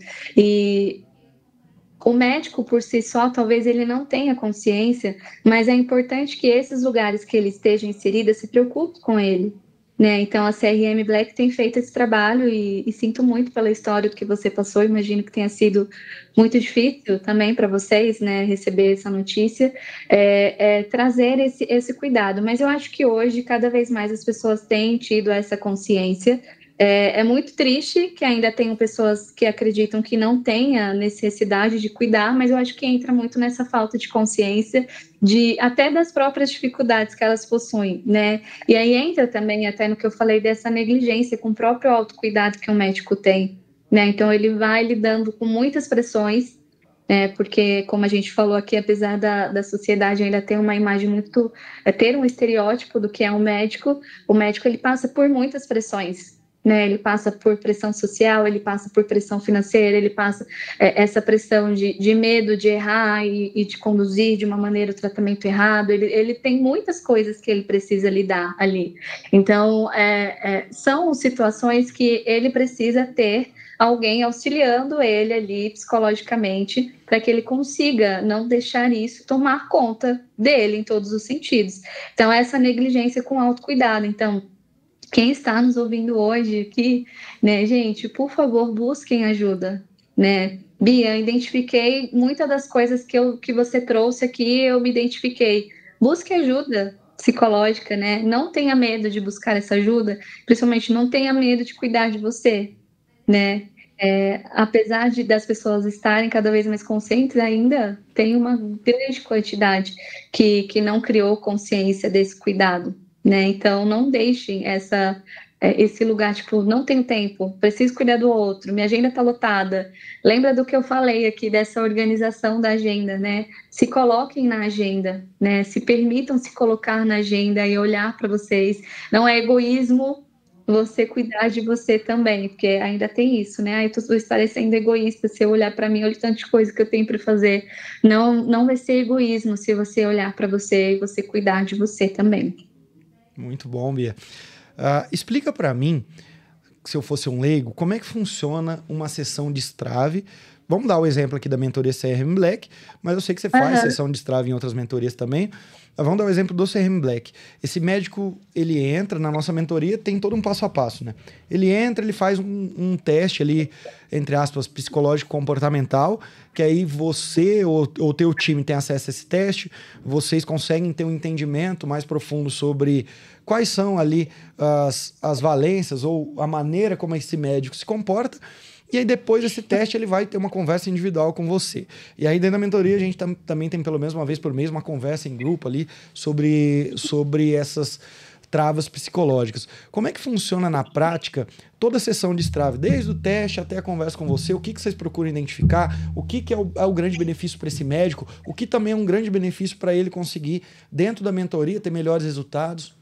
E o médico por si só, talvez ele não tenha consciência, mas é importante que esses lugares que ele esteja inserido se preocupe com ele, né? Então a C R M Black tem feito esse trabalho e, e sinto muito pela história que você passou, imagino que tenha sido muito difícil também para vocês, né, receber essa notícia, é, é, trazer esse, esse cuidado, mas eu acho que hoje cada vez mais as pessoas têm tido essa consciência. É, é muito triste que ainda tenham pessoas que acreditam que não tenha necessidade de cuidar, mas eu acho que entra muito nessa falta de consciência, de até das próprias dificuldades que elas possuem, né? E aí entra também até no que eu falei dessa negligência com o próprio autocuidado que o médico tem, né? Então ele vai lidando com muitas pressões, é, porque, como a gente falou aqui, apesar da, da sociedade ainda ter uma imagem muito, é, ter um estereótipo do que é um médico, o médico ele passa por muitas pressões. Né, ele passa por pressão social, ele passa por pressão financeira, ele passa é, essa pressão de, de medo de errar e, e de conduzir de uma maneira o tratamento errado, ele, ele tem muitas coisas que ele precisa lidar ali. Então, é, é, são situações que ele precisa ter alguém auxiliando ele ali psicologicamente para que ele consiga não deixar isso tomar conta dele em todos os sentidos. Então, essa negligência com autocuidado. Então, quem está nos ouvindo hoje aqui, né, gente, por favor, busquem ajuda, né? Bia, identifiquei muitas das coisas que, eu, que você trouxe aqui, eu me identifiquei. Busque ajuda psicológica, né? Não tenha medo de buscar essa ajuda, principalmente não tenha medo de cuidar de você, né? É, apesar de das pessoas estarem cada vez mais conscientes, ainda tem uma grande quantidade que, que não criou consciência desse cuidado. Né? Então, não deixem essa, é, esse lugar, tipo, não tenho tempo, preciso cuidar do outro, minha agenda está lotada. Lembra do que eu falei aqui dessa organização da agenda, né? Se coloquem na agenda, né? Se permitam se colocar na agenda e olhar para vocês. Não é egoísmo você cuidar de você também, porque ainda tem isso, né? Ai, eu estarei sendo egoísta se eu olhar para mim, olha tanta coisa que eu tenho para fazer. Não, não vai ser egoísmo se você olhar para você e você cuidar de você também. Muito bom, Bia. Uh, explica para mim, se eu fosse um leigo, como é que funciona uma sessão de Strave. Vamos dar o exemplo aqui da mentoria C R M Black, mas eu sei que você faz uhum. sessão de Strave em outras mentorias também. Vamos dar o exemplo do C R M Black. Esse médico, ele entra na nossa mentoria, tem todo um passo a passo, né? Ele entra, ele faz um, um teste ali, entre aspas, psicológico comportamental, que aí você ou o teu time tem acesso a esse teste, vocês conseguem ter um entendimento mais profundo sobre quais são ali as, as valências ou a maneira como esse médico se comporta. E aí, depois desse teste, ele vai ter uma conversa individual com você. E aí, dentro da mentoria, a gente tam, também tem, pelo menos uma vez por mês, uma conversa em grupo ali sobre, sobre essas travas psicológicas. Como é que funciona na prática toda a sessão de Strava? Desde o teste até a conversa com você, o que, que vocês procuram identificar? O que, que é, o, é o grande benefício para esse médico? O que também é um grande benefício para ele conseguir, dentro da mentoria, ter melhores resultados?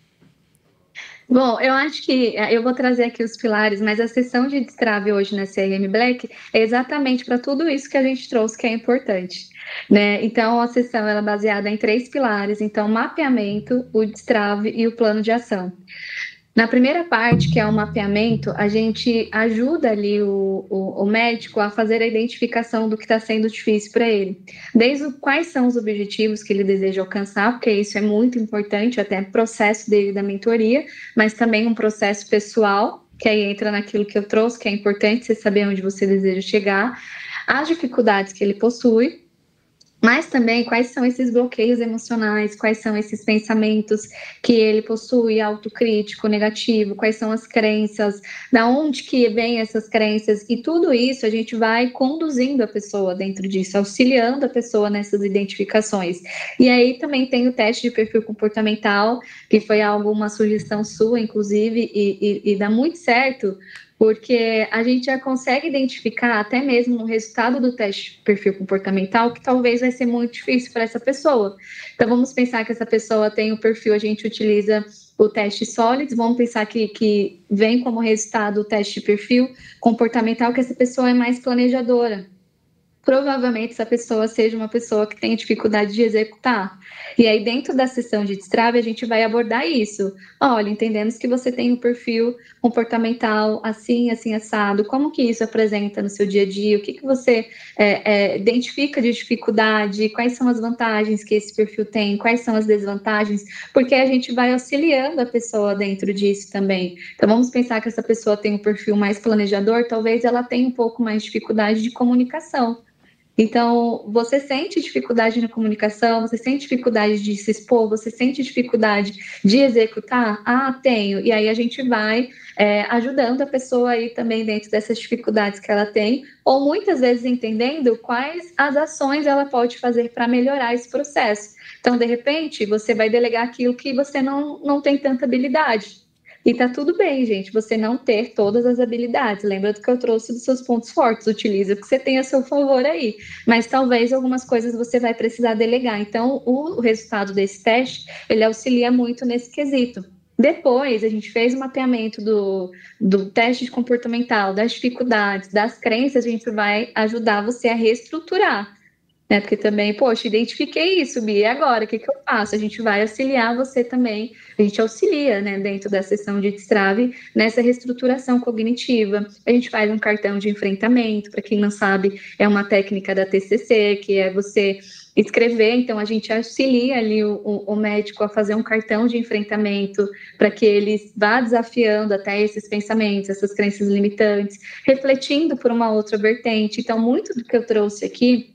Bom, eu acho que eu vou trazer aqui os pilares, mas a sessão de destrave hoje na C R M Black é exatamente para tudo isso que a gente trouxe, que é importante, né? Então, a sessão ela é baseada em três pilares, então, mapeamento, o destrave e o plano de ação. Na primeira parte, que é o mapeamento, a gente ajuda ali o, o, o médico a fazer a identificação do que está sendo difícil para ele. Desde o, quais são os objetivos que ele deseja alcançar, porque isso é muito importante, até o processo dele da mentoria, mas também um processo pessoal, que aí entra naquilo que eu trouxe, que é importante você saber onde você deseja chegar, as dificuldades que ele possui, mas também quais são esses bloqueios emocionais, quais são esses pensamentos que ele possui, autocrítico, negativo, quais são as crenças, da onde que vêm essas crenças, e tudo isso a gente vai conduzindo a pessoa dentro disso, auxiliando a pessoa nessas identificações. E aí também tem o teste de perfil comportamental, que foi algo, uma sugestão sua, inclusive, e, e, e dá muito certo, porque a gente já consegue identificar, até mesmo no resultado do teste de perfil comportamental, que talvez vai ser muito difícil para essa pessoa. Então, vamos pensar que essa pessoa tem o perfil, a gente utiliza o teste sólido, vamos pensar que, que vem como resultado o teste de perfil comportamental, que essa pessoa é mais planejadora. Provavelmente essa pessoa seja uma pessoa que tem dificuldade de executar. E aí, dentro da sessão de destrave, a gente vai abordar isso. Olha, entendemos que você tem um perfil comportamental assim, assim, assado. Como que isso apresenta no seu dia a dia? O que, que você é, é, identifica de dificuldade? Quais são as vantagens que esse perfil tem? Quais são as desvantagens? Porque a gente vai auxiliando a pessoa dentro disso também. Então, vamos pensar que essa pessoa tem um perfil mais planejador, talvez ela tenha um pouco mais de dificuldade de comunicação. Então, você sente dificuldade na comunicação, você sente dificuldade de se expor, você sente dificuldade de executar? Ah, tenho. E aí a gente vai é, ajudando a pessoa aí também dentro dessas dificuldades que ela tem, ou muitas vezes entendendo quais as ações ela pode fazer para melhorar esse processo. Então, de repente, você vai delegar aquilo que você não, não tem tanta habilidade. E tá tudo bem, gente, você não ter todas as habilidades. Lembra do que eu trouxe dos seus pontos fortes, utiliza o que você tem a seu favor aí. Mas talvez algumas coisas você vai precisar delegar. Então, o resultado desse teste, ele auxilia muito nesse quesito. Depois, a gente fez o mapeamento do, do teste comportamental, das dificuldades, das crenças, a gente vai ajudar você a reestruturar. Né? Porque também, poxa, identifiquei isso, Bia, e agora, o que, que eu faço? A gente vai auxiliar você também, a gente auxilia, né, dentro da sessão de destrave, nessa reestruturação cognitiva. A gente faz um cartão de enfrentamento, para quem não sabe, é uma técnica da T C C, que é você escrever, então a gente auxilia ali o, o, o médico a fazer um cartão de enfrentamento, para que ele vá desafiando até esses pensamentos, essas crenças limitantes, refletindo por uma outra vertente. Então, muito do que eu trouxe aqui,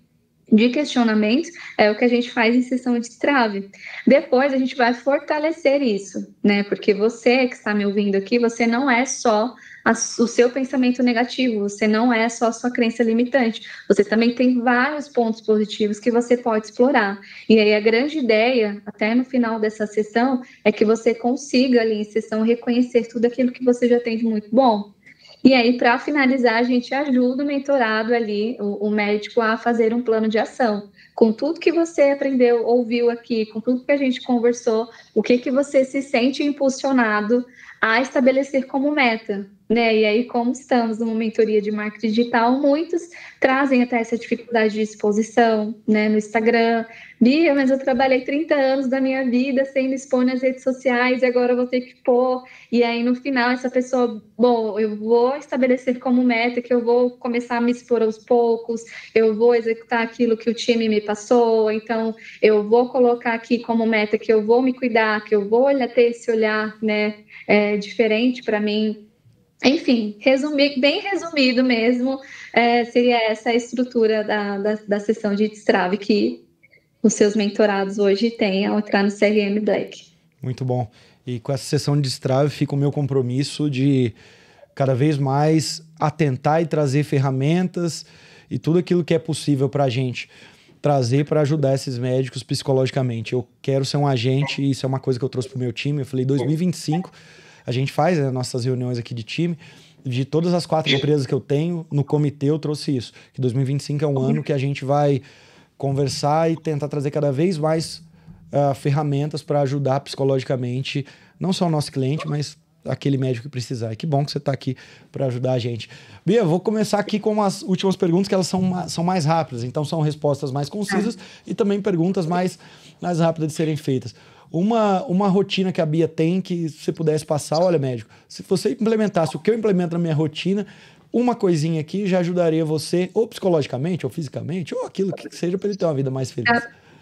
de questionamentos, é o que a gente faz em sessão de destrave. Depois a gente vai fortalecer isso, né? Porque você que está me ouvindo aqui, você não é só a, o seu pensamento negativo, você não é só a sua crença limitante, você também tem vários pontos positivos que você pode explorar. E aí a grande ideia, até no final dessa sessão, é que você consiga ali em sessão reconhecer tudo aquilo que você já tem de muito bom. E aí, para finalizar, a gente ajuda o mentorado ali, o, o médico, a fazer um plano de ação. Com tudo que você aprendeu, ouviu aqui, com tudo que a gente conversou, o que, que você se sente impulsionado a estabelecer como meta, né? E aí, como estamos numa mentoria de marketing digital, muitos trazem até essa dificuldade de exposição, né, no Instagram. Bia, mas eu trabalhei trinta anos da minha vida sem me expor nas redes sociais e agora eu vou ter que pôr. E aí, no final, essa pessoa, bom, eu vou estabelecer como meta que eu vou começar a me expor aos poucos, eu vou executar aquilo que o time me passou, então eu vou colocar aqui como meta que eu vou me cuidar, que eu vou olhar, ter esse olhar, né, é, diferente para mim. Enfim, resumir, bem resumido mesmo, é, seria essa a estrutura da, da, da sessão de destrave que os seus mentorados hoje têm ao entrar no C R M Black. Muito bom. E com essa sessão de destrave fica o meu compromisso de cada vez mais atentar e trazer ferramentas e tudo aquilo que é possível para a gente trazer para ajudar esses médicos psicologicamente. Eu quero ser um agente, e isso é uma coisa que eu trouxe para o meu time. Eu falei, dois mil e vinte e cinco, a gente faz, né, nossas reuniões aqui de time, de todas as quatro empresas que eu tenho, no comitê eu trouxe isso, que dois mil e vinte e cinco é um ano que a gente vai conversar e tentar trazer cada vez mais uh, ferramentas para ajudar psicologicamente, não só o nosso cliente, mas aquele médico que precisar. E que bom que você está aqui para ajudar a gente. Bia, vou começar aqui com as últimas perguntas, que elas são, são mais rápidas, então são respostas mais concisas e também perguntas mais, mais rápidas de serem feitas. Uma, uma rotina que a Bia tem, que se você pudesse passar, olha, médico, se você implementasse o que eu implemento na minha rotina, uma coisinha aqui já ajudaria você, ou psicologicamente, ou fisicamente, ou aquilo que seja, para ele ter uma vida mais feliz.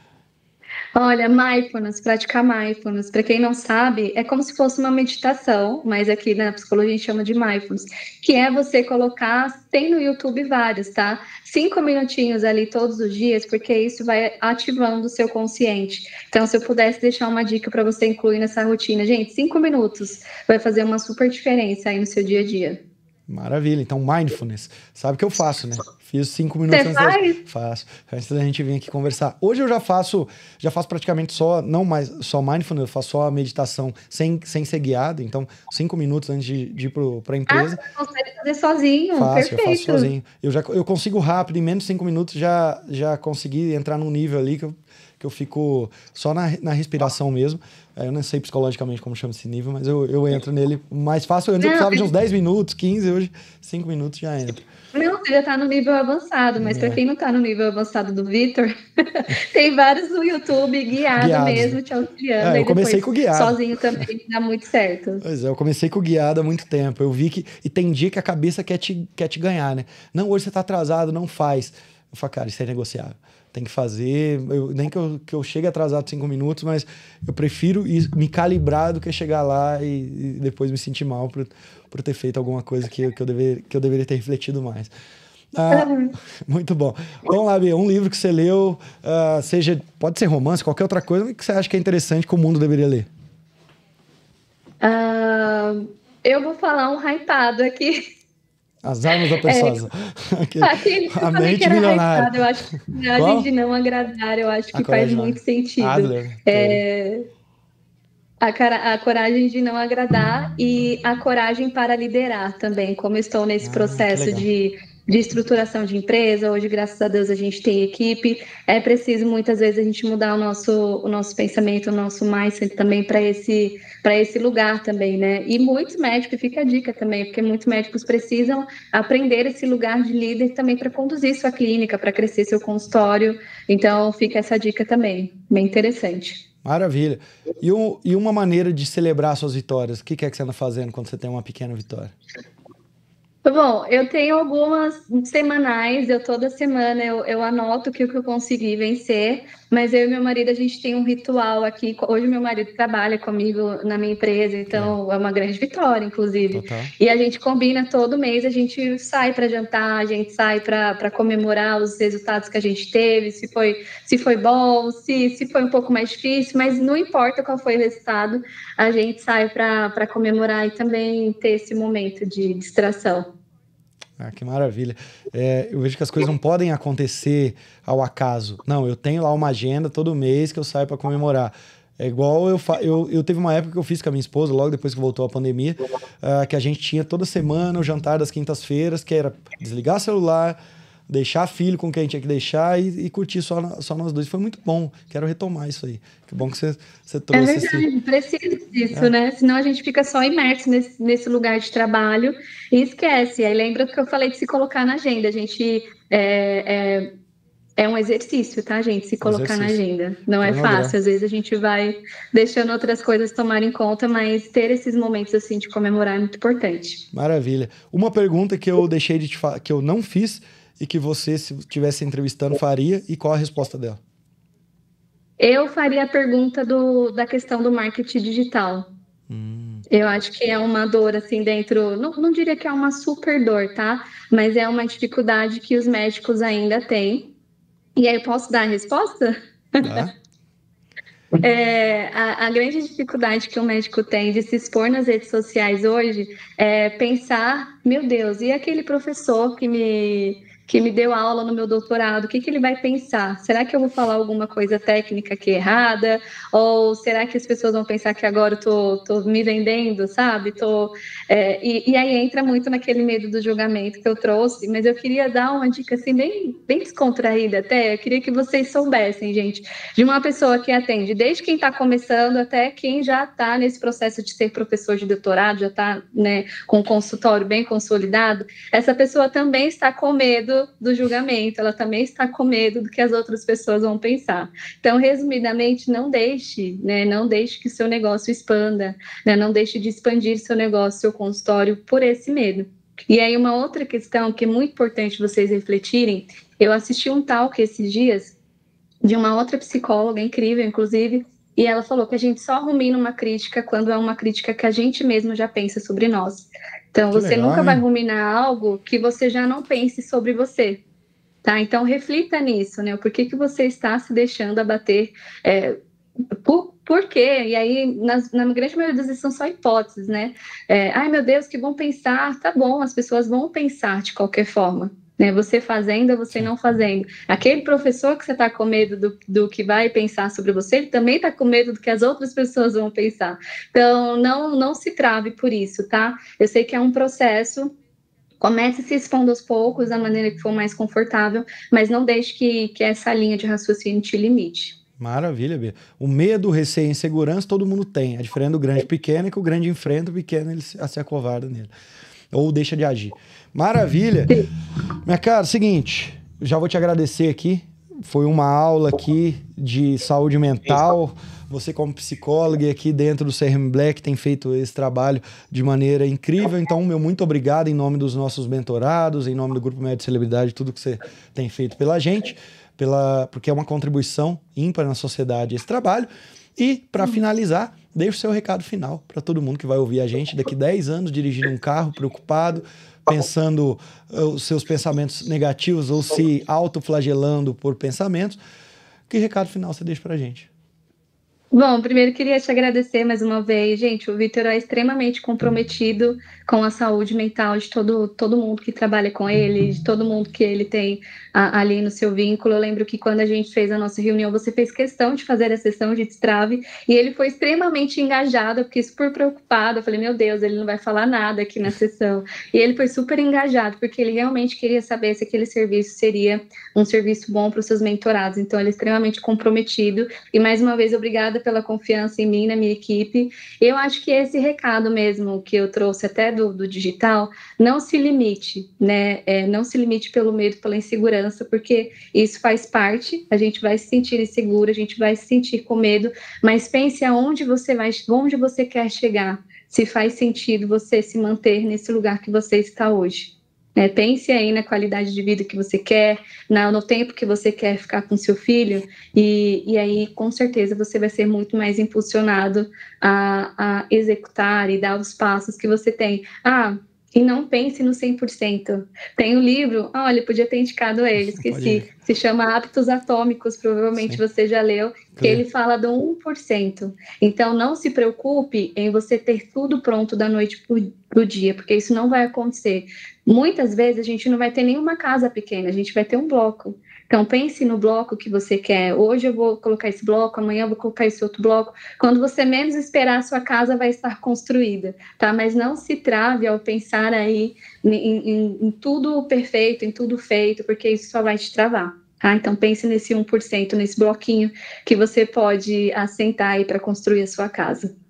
Olha, mindfulness, praticar mindfulness, para quem não sabe, é como se fosse uma meditação, mas aqui na psicologia a gente chama de mindfulness, que é você colocar, tem no YouTube vários, tá? Cinco minutinhos ali todos os dias, porque isso vai ativando o seu consciente. Então, se eu pudesse deixar uma dica para você incluir nessa rotina, gente, cinco minutos vai fazer uma super diferença aí no seu dia a dia. Maravilha. Então, mindfulness. Sabe o que eu faço, né? Fiz cinco minutos Você antes faz? da... Faço. Antes da gente vir aqui conversar. Hoje eu já faço, já faço praticamente só, não mais só mindfulness, eu faço só a meditação sem, sem ser guiado. Então, cinco minutos antes de, de ir para a empresa. Ah, você consegue fazer sozinho, faço, perfeito. Eu faço sozinho. Eu, já, eu consigo rápido, em menos de cinco minutos, já, já consegui entrar num nível ali que eu, que eu fico só na, na respiração mesmo. Eu não sei psicologicamente como chama esse nível, mas eu, eu entro nele mais fácil. Antes eu precisava de uns dez minutos, quinze, hoje cinco minutos já entra. Não, você já está no nível avançado, mas é. para quem não está no nível avançado do Vitor, tem vários no YouTube guiado Guiados. mesmo, te auxiliando. É, eu comecei com guiado. Sozinho também dá muito certo. Pois é, eu comecei com guiado há muito tempo. Eu vi que... E tem dia que a cabeça quer te, quer te ganhar, né? Não, hoje você está atrasado, não faz. Eu falo, cara, isso é negociável. Tem que fazer, eu, nem que eu, que eu chegue atrasado cinco minutos, mas eu prefiro ir, me calibrar do que chegar lá e, e depois me sentir mal por, por ter feito alguma coisa que, que, eu dever, que eu deveria ter refletido mais. Ah, uhum. Muito bom. Vamos lá, Bia, um livro que você leu, uh, seja, pode ser romance, qualquer outra coisa, que você acha que é interessante que o mundo deveria ler? Uh, eu vou falar um hypado aqui. As Armas da Persuasão. É, aquele, aquele a mente milionária. Hypado, eu acho que a coragem de não agradar, eu acho que a faz muito não. sentido. Adler, é, a, cara, a coragem de não agradar e a coragem para liderar também, como eu estou nesse ah, processo de, de estruturação de empresa. Hoje, graças a Deus, a gente tem equipe. É preciso, muitas vezes, a gente mudar o nosso, o nosso pensamento, o nosso mindset também para esse... para esse lugar também, né? E muitos médicos, fica a dica também, porque muitos médicos precisam aprender esse lugar de líder também para conduzir sua clínica, para crescer seu consultório. Então, fica essa dica também, bem interessante. Maravilha. E, um, e uma maneira de celebrar suas vitórias? O que é que você anda fazendo quando você tem uma pequena vitória? Bom, eu tenho algumas semanais, eu toda semana eu, eu anoto o que eu consegui vencer. mas eu e meu marido, a gente tem um ritual aqui. Hoje meu marido trabalha comigo na minha empresa, então é, é uma grande vitória, inclusive. Total. E a gente combina todo mês, a gente sai para jantar, a gente sai para comemorar os resultados que a gente teve, se foi, se foi bom, se, se foi um pouco mais difícil, mas não importa qual foi o resultado, a gente sai para comemorar e também ter esse momento de distração. Ah, que maravilha. É, eu vejo que as coisas não podem acontecer ao acaso. Não, eu tenho lá uma agenda todo mês que eu saio para comemorar. É igual eu, fa... eu eu teve uma época que eu fiz com a minha esposa, logo depois que voltou a pandemia, uh, que a gente tinha toda semana o jantar das quintas-feiras, que era desligar o celular, deixar filho com quem tinha que deixar e, e curtir só, só nós dois. Foi muito bom. Quero retomar isso aí. Que bom que você, você trouxe. É verdade, esse... precisa disso, é. né? Senão a gente fica só imerso nesse, nesse lugar de trabalho e esquece. Aí lembra do que eu falei de se colocar na agenda. A gente é, é, é um exercício, tá, gente? Se colocar na Exercício. agenda. Não é Cronograma. fácil. Às vezes a gente vai deixando outras coisas tomarem conta, mas ter esses momentos assim de comemorar é muito importante. Maravilha. Uma pergunta que eu deixei de te falar, que eu não fiz e que você, se estivesse entrevistando, faria, e qual a resposta dela? Eu faria a pergunta do, da questão do marketing digital. Hum. Eu acho que é uma dor, assim, dentro... Não, não diria que é uma super dor, tá? Mas é uma dificuldade que os médicos ainda têm. E aí, eu posso dar a resposta? Tá? É, a, a grande dificuldade que o médico tem de se expor nas redes sociais hoje é pensar, meu Deus, e aquele professor que me, que me deu aula no meu doutorado, o que, que ele vai pensar? Será que eu vou falar alguma coisa técnica que é errada? Ou será que as pessoas vão pensar que agora eu tô, tô me vendendo, sabe? Tô, é, e, e aí entra muito naquele medo do julgamento que eu trouxe, mas eu queria dar uma dica assim, bem, bem descontraída até, eu queria que vocês soubessem, gente, de uma pessoa que atende desde quem está começando até quem já está nesse processo de ser professor de doutorado, já está, né, com um consultório bem consolidado, essa pessoa também está com medo do julgamento, ela também está com medo do que as outras pessoas vão pensar. Então, resumidamente, não deixe, né, não deixe que seu negócio expanda, né, não deixe de expandir seu negócio, seu consultório por esse medo. E aí, uma outra questão que é muito importante vocês refletirem, eu assisti um talk esses dias de uma outra psicóloga, incrível, inclusive, e ela falou que a gente só rumina uma crítica quando é uma crítica que a gente mesmo já pensa sobre nós. Então, Que você legal, nunca hein? vai ruminar algo que você já não pense sobre você, tá? Então, reflita nisso, né? Por que, que você está se deixando abater? É, por, por quê? E aí, nas, na grande maioria das vezes, são só hipóteses, né? É, ai, meu Deus, que vão pensar. Tá bom, as pessoas vão pensar de qualquer forma. Né? Você fazendo ou você Sim. não fazendo. Aquele professor que você está com medo do, do que vai pensar sobre você, ele também está com medo do que as outras pessoas vão pensar. Então, não, não se trave por isso, tá? Eu sei que é um processo. Comece se expondo aos poucos, da maneira que for mais confortável, mas não deixe que, que essa linha de raciocínio te limite. Maravilha, Bia. O medo, o receio e a insegurança todo mundo tem. A diferença do grande e pequeno é que o grande enfrenta, o pequeno ele se, se acovarda nele. Ou deixa de agir. Maravilha. Sim. Minha cara, seguinte, já vou te agradecer aqui. Foi uma aula aqui de saúde mental. Você como psicóloga e aqui dentro do C R M Black tem feito esse trabalho de maneira incrível. Então, meu muito obrigado em nome dos nossos mentorados, em nome do Grupo Médio Celebridade, tudo que você tem feito pela gente, pela, porque é uma contribuição ímpar na sociedade esse trabalho. E, para finalizar, deixe o seu recado final para todo mundo que vai ouvir a gente daqui dez anos dirigindo um carro preocupado, pensando uh, os seus pensamentos negativos ou se autoflagelando por pensamentos. Que recado final você deixa para a gente? Bom, primeiro queria te agradecer mais uma vez. Gente, o Vitor é extremamente comprometido com a saúde mental de todo, todo mundo que trabalha com ele, de todo mundo que ele tem a, ali no seu vínculo. Eu lembro que quando a gente fez a nossa reunião, você fez questão de fazer a sessão de destrave e ele foi extremamente engajado, eu fiquei super preocupada. Eu falei, meu Deus, ele não vai falar nada aqui na sessão. E ele foi super engajado, porque ele realmente queria saber se aquele serviço seria um serviço bom para os seus mentorados. Então, ele é extremamente comprometido. E, mais uma vez, obrigada pela confiança em mim, na minha equipe. Eu acho que esse recado mesmo que eu trouxe até do, do digital, não se limite, né? É, não se limite pelo medo, pela insegurança, porque isso faz parte, a gente vai se sentir inseguro, a gente vai se sentir com medo, mas pense aonde você vai, onde você quer chegar, se faz sentido você se manter nesse lugar que você está hoje. É, pense aí na qualidade de vida que você quer, na, no tempo que você quer ficar com seu filho, e, e aí com certeza você vai ser muito mais impulsionado a, a executar e dar os passos que você tem. Ah, e não pense no cem por cento. Tem um livro, olha, podia ter indicado ele, Pode ir. esqueci, se chama Hábitos Atômicos, provavelmente Sim. você já leu, que Lê. ele fala do um por cento. Então não se preocupe em você ter tudo pronto da noite para o dia, porque isso não vai acontecer. Muitas vezes a gente não vai ter nenhuma casa pequena, a gente vai ter um bloco. Então pense no bloco que você quer. Hoje eu vou colocar esse bloco, amanhã eu vou colocar esse outro bloco. Quando você menos esperar, a sua casa vai estar construída, tá? Mas não se trave ao pensar aí em, em, em tudo perfeito, em tudo feito, porque isso só vai te travar. Tá? Então pense nesse um por cento, nesse bloquinho que você pode assentar aí para construir a sua casa.